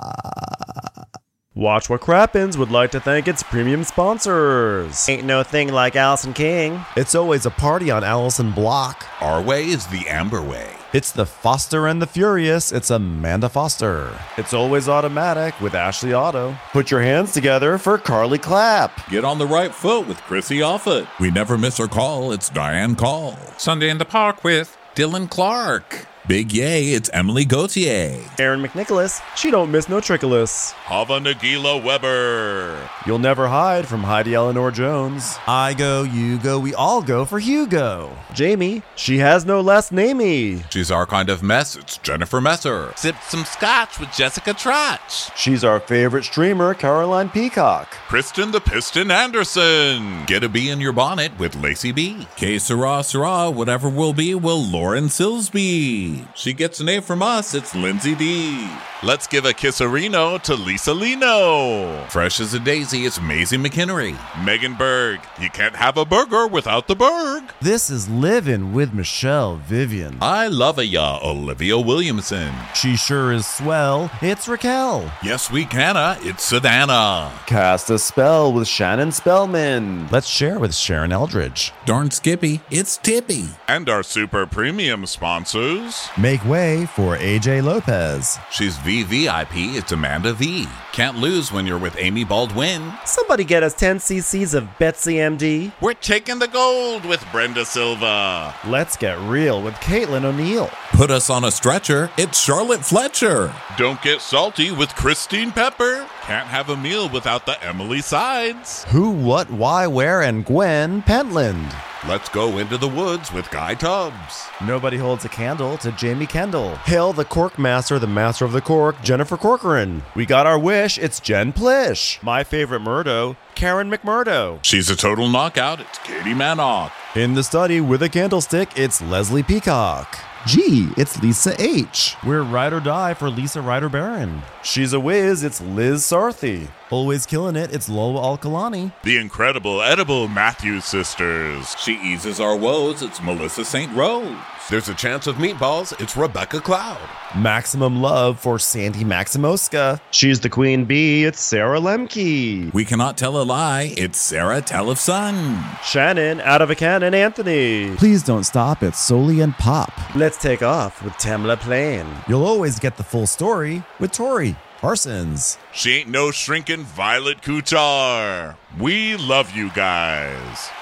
Opa. Watch What Crappens would like to thank its premium sponsors. Ain't no thing like Allison King. It's always a party on Allison Block. Our way is the Amber way. It's the Foster and the Furious. It's Amanda Foster. It's always automatic with Ashley Auto. Put your hands together for Carly Clapp. Get on the right foot with Chrissy Offit. We never miss her call. It's Diane Call. Sunday in the Park with Dylan Clark. Big yay, it's Emily Gauthier. Aaron McNicholas. She don't miss no trickolas. Hava Nagila Weber. You'll never hide from Heidi Eleanor Jones. I go, you go, we all go for Hugo. Jamie. She has no last namey. She's our kind of mess. It's Jennifer Messer. Sipped some scotch with Jessica Trotch. She's our favorite streamer, Caroline Peacock. Kristen the Piston Anderson. Get a bee in your bonnet with Lacey B. K Sarah Sarah, whatever will be, will Lauren Silsby. She gets an A from us. It's Lindsay D. Let's give a kisserino to Lisa Lino. Fresh as a daisy, it's Maisie McHenry. Megan Berg. You can't have a burger without the Berg. This is Livin' with Michelle Vivian. I love a ya, Olivia Williamson. She sure is swell. It's Raquel. Yes, we canna. It's Savannah. Cast a spell with Shannon Spellman. Let's share with Sharon Eldridge. Darn Skippy, it's Tippy. And our super premium sponsors. Make way for A J Lopez. She's V V I P, it's Amanda V. Can't lose when you're with Amy Baldwin. Somebody get us ten cc's of Betsy M D. We're taking the gold with Brenda Silva. Let's get real with Caitlin O'Neill. Put us on a stretcher, it's Charlotte Fletcher. Don't get salty with Christine Pepper. Can't have a meal without the Emily Sides. Who, what, why, where, and Gwen Pentland. Let's go into the woods with Guy Tubbs. Nobody holds a candle to Jamie Kendall. Hail the Cork Master, the Master of the Cork, Jennifer Corcoran. We got our wish, it's Jen Plish. My favorite Murdo, Karen McMurdo. She's a total knockout. It's Katie Manock. In the study with a candlestick, it's Leslie Peacock. Gee, it's Lisa H. We're ride or die for Lisa Ryder Barron. She's a whiz, it's Liz Sarthy. Always killing it, it's Lola Alkalani. The incredible edible Matthews sisters. She eases our woes, it's Melissa Saint Rose. There's a chance of meatballs. It's Rebecca Cloud. Maximum love for Sandy Maximoska. She's the queen bee, it's Sarah Lemke. We cannot tell a lie, it's Sarah Telefson. Shannon, out of a cannon, Anthony. Please don't stop. It's Soli and Pop. Let's take off with Tamla Plain. You'll always get the full story with Tori Parsons. She ain't no shrinking Violet Kuchar. We love you guys.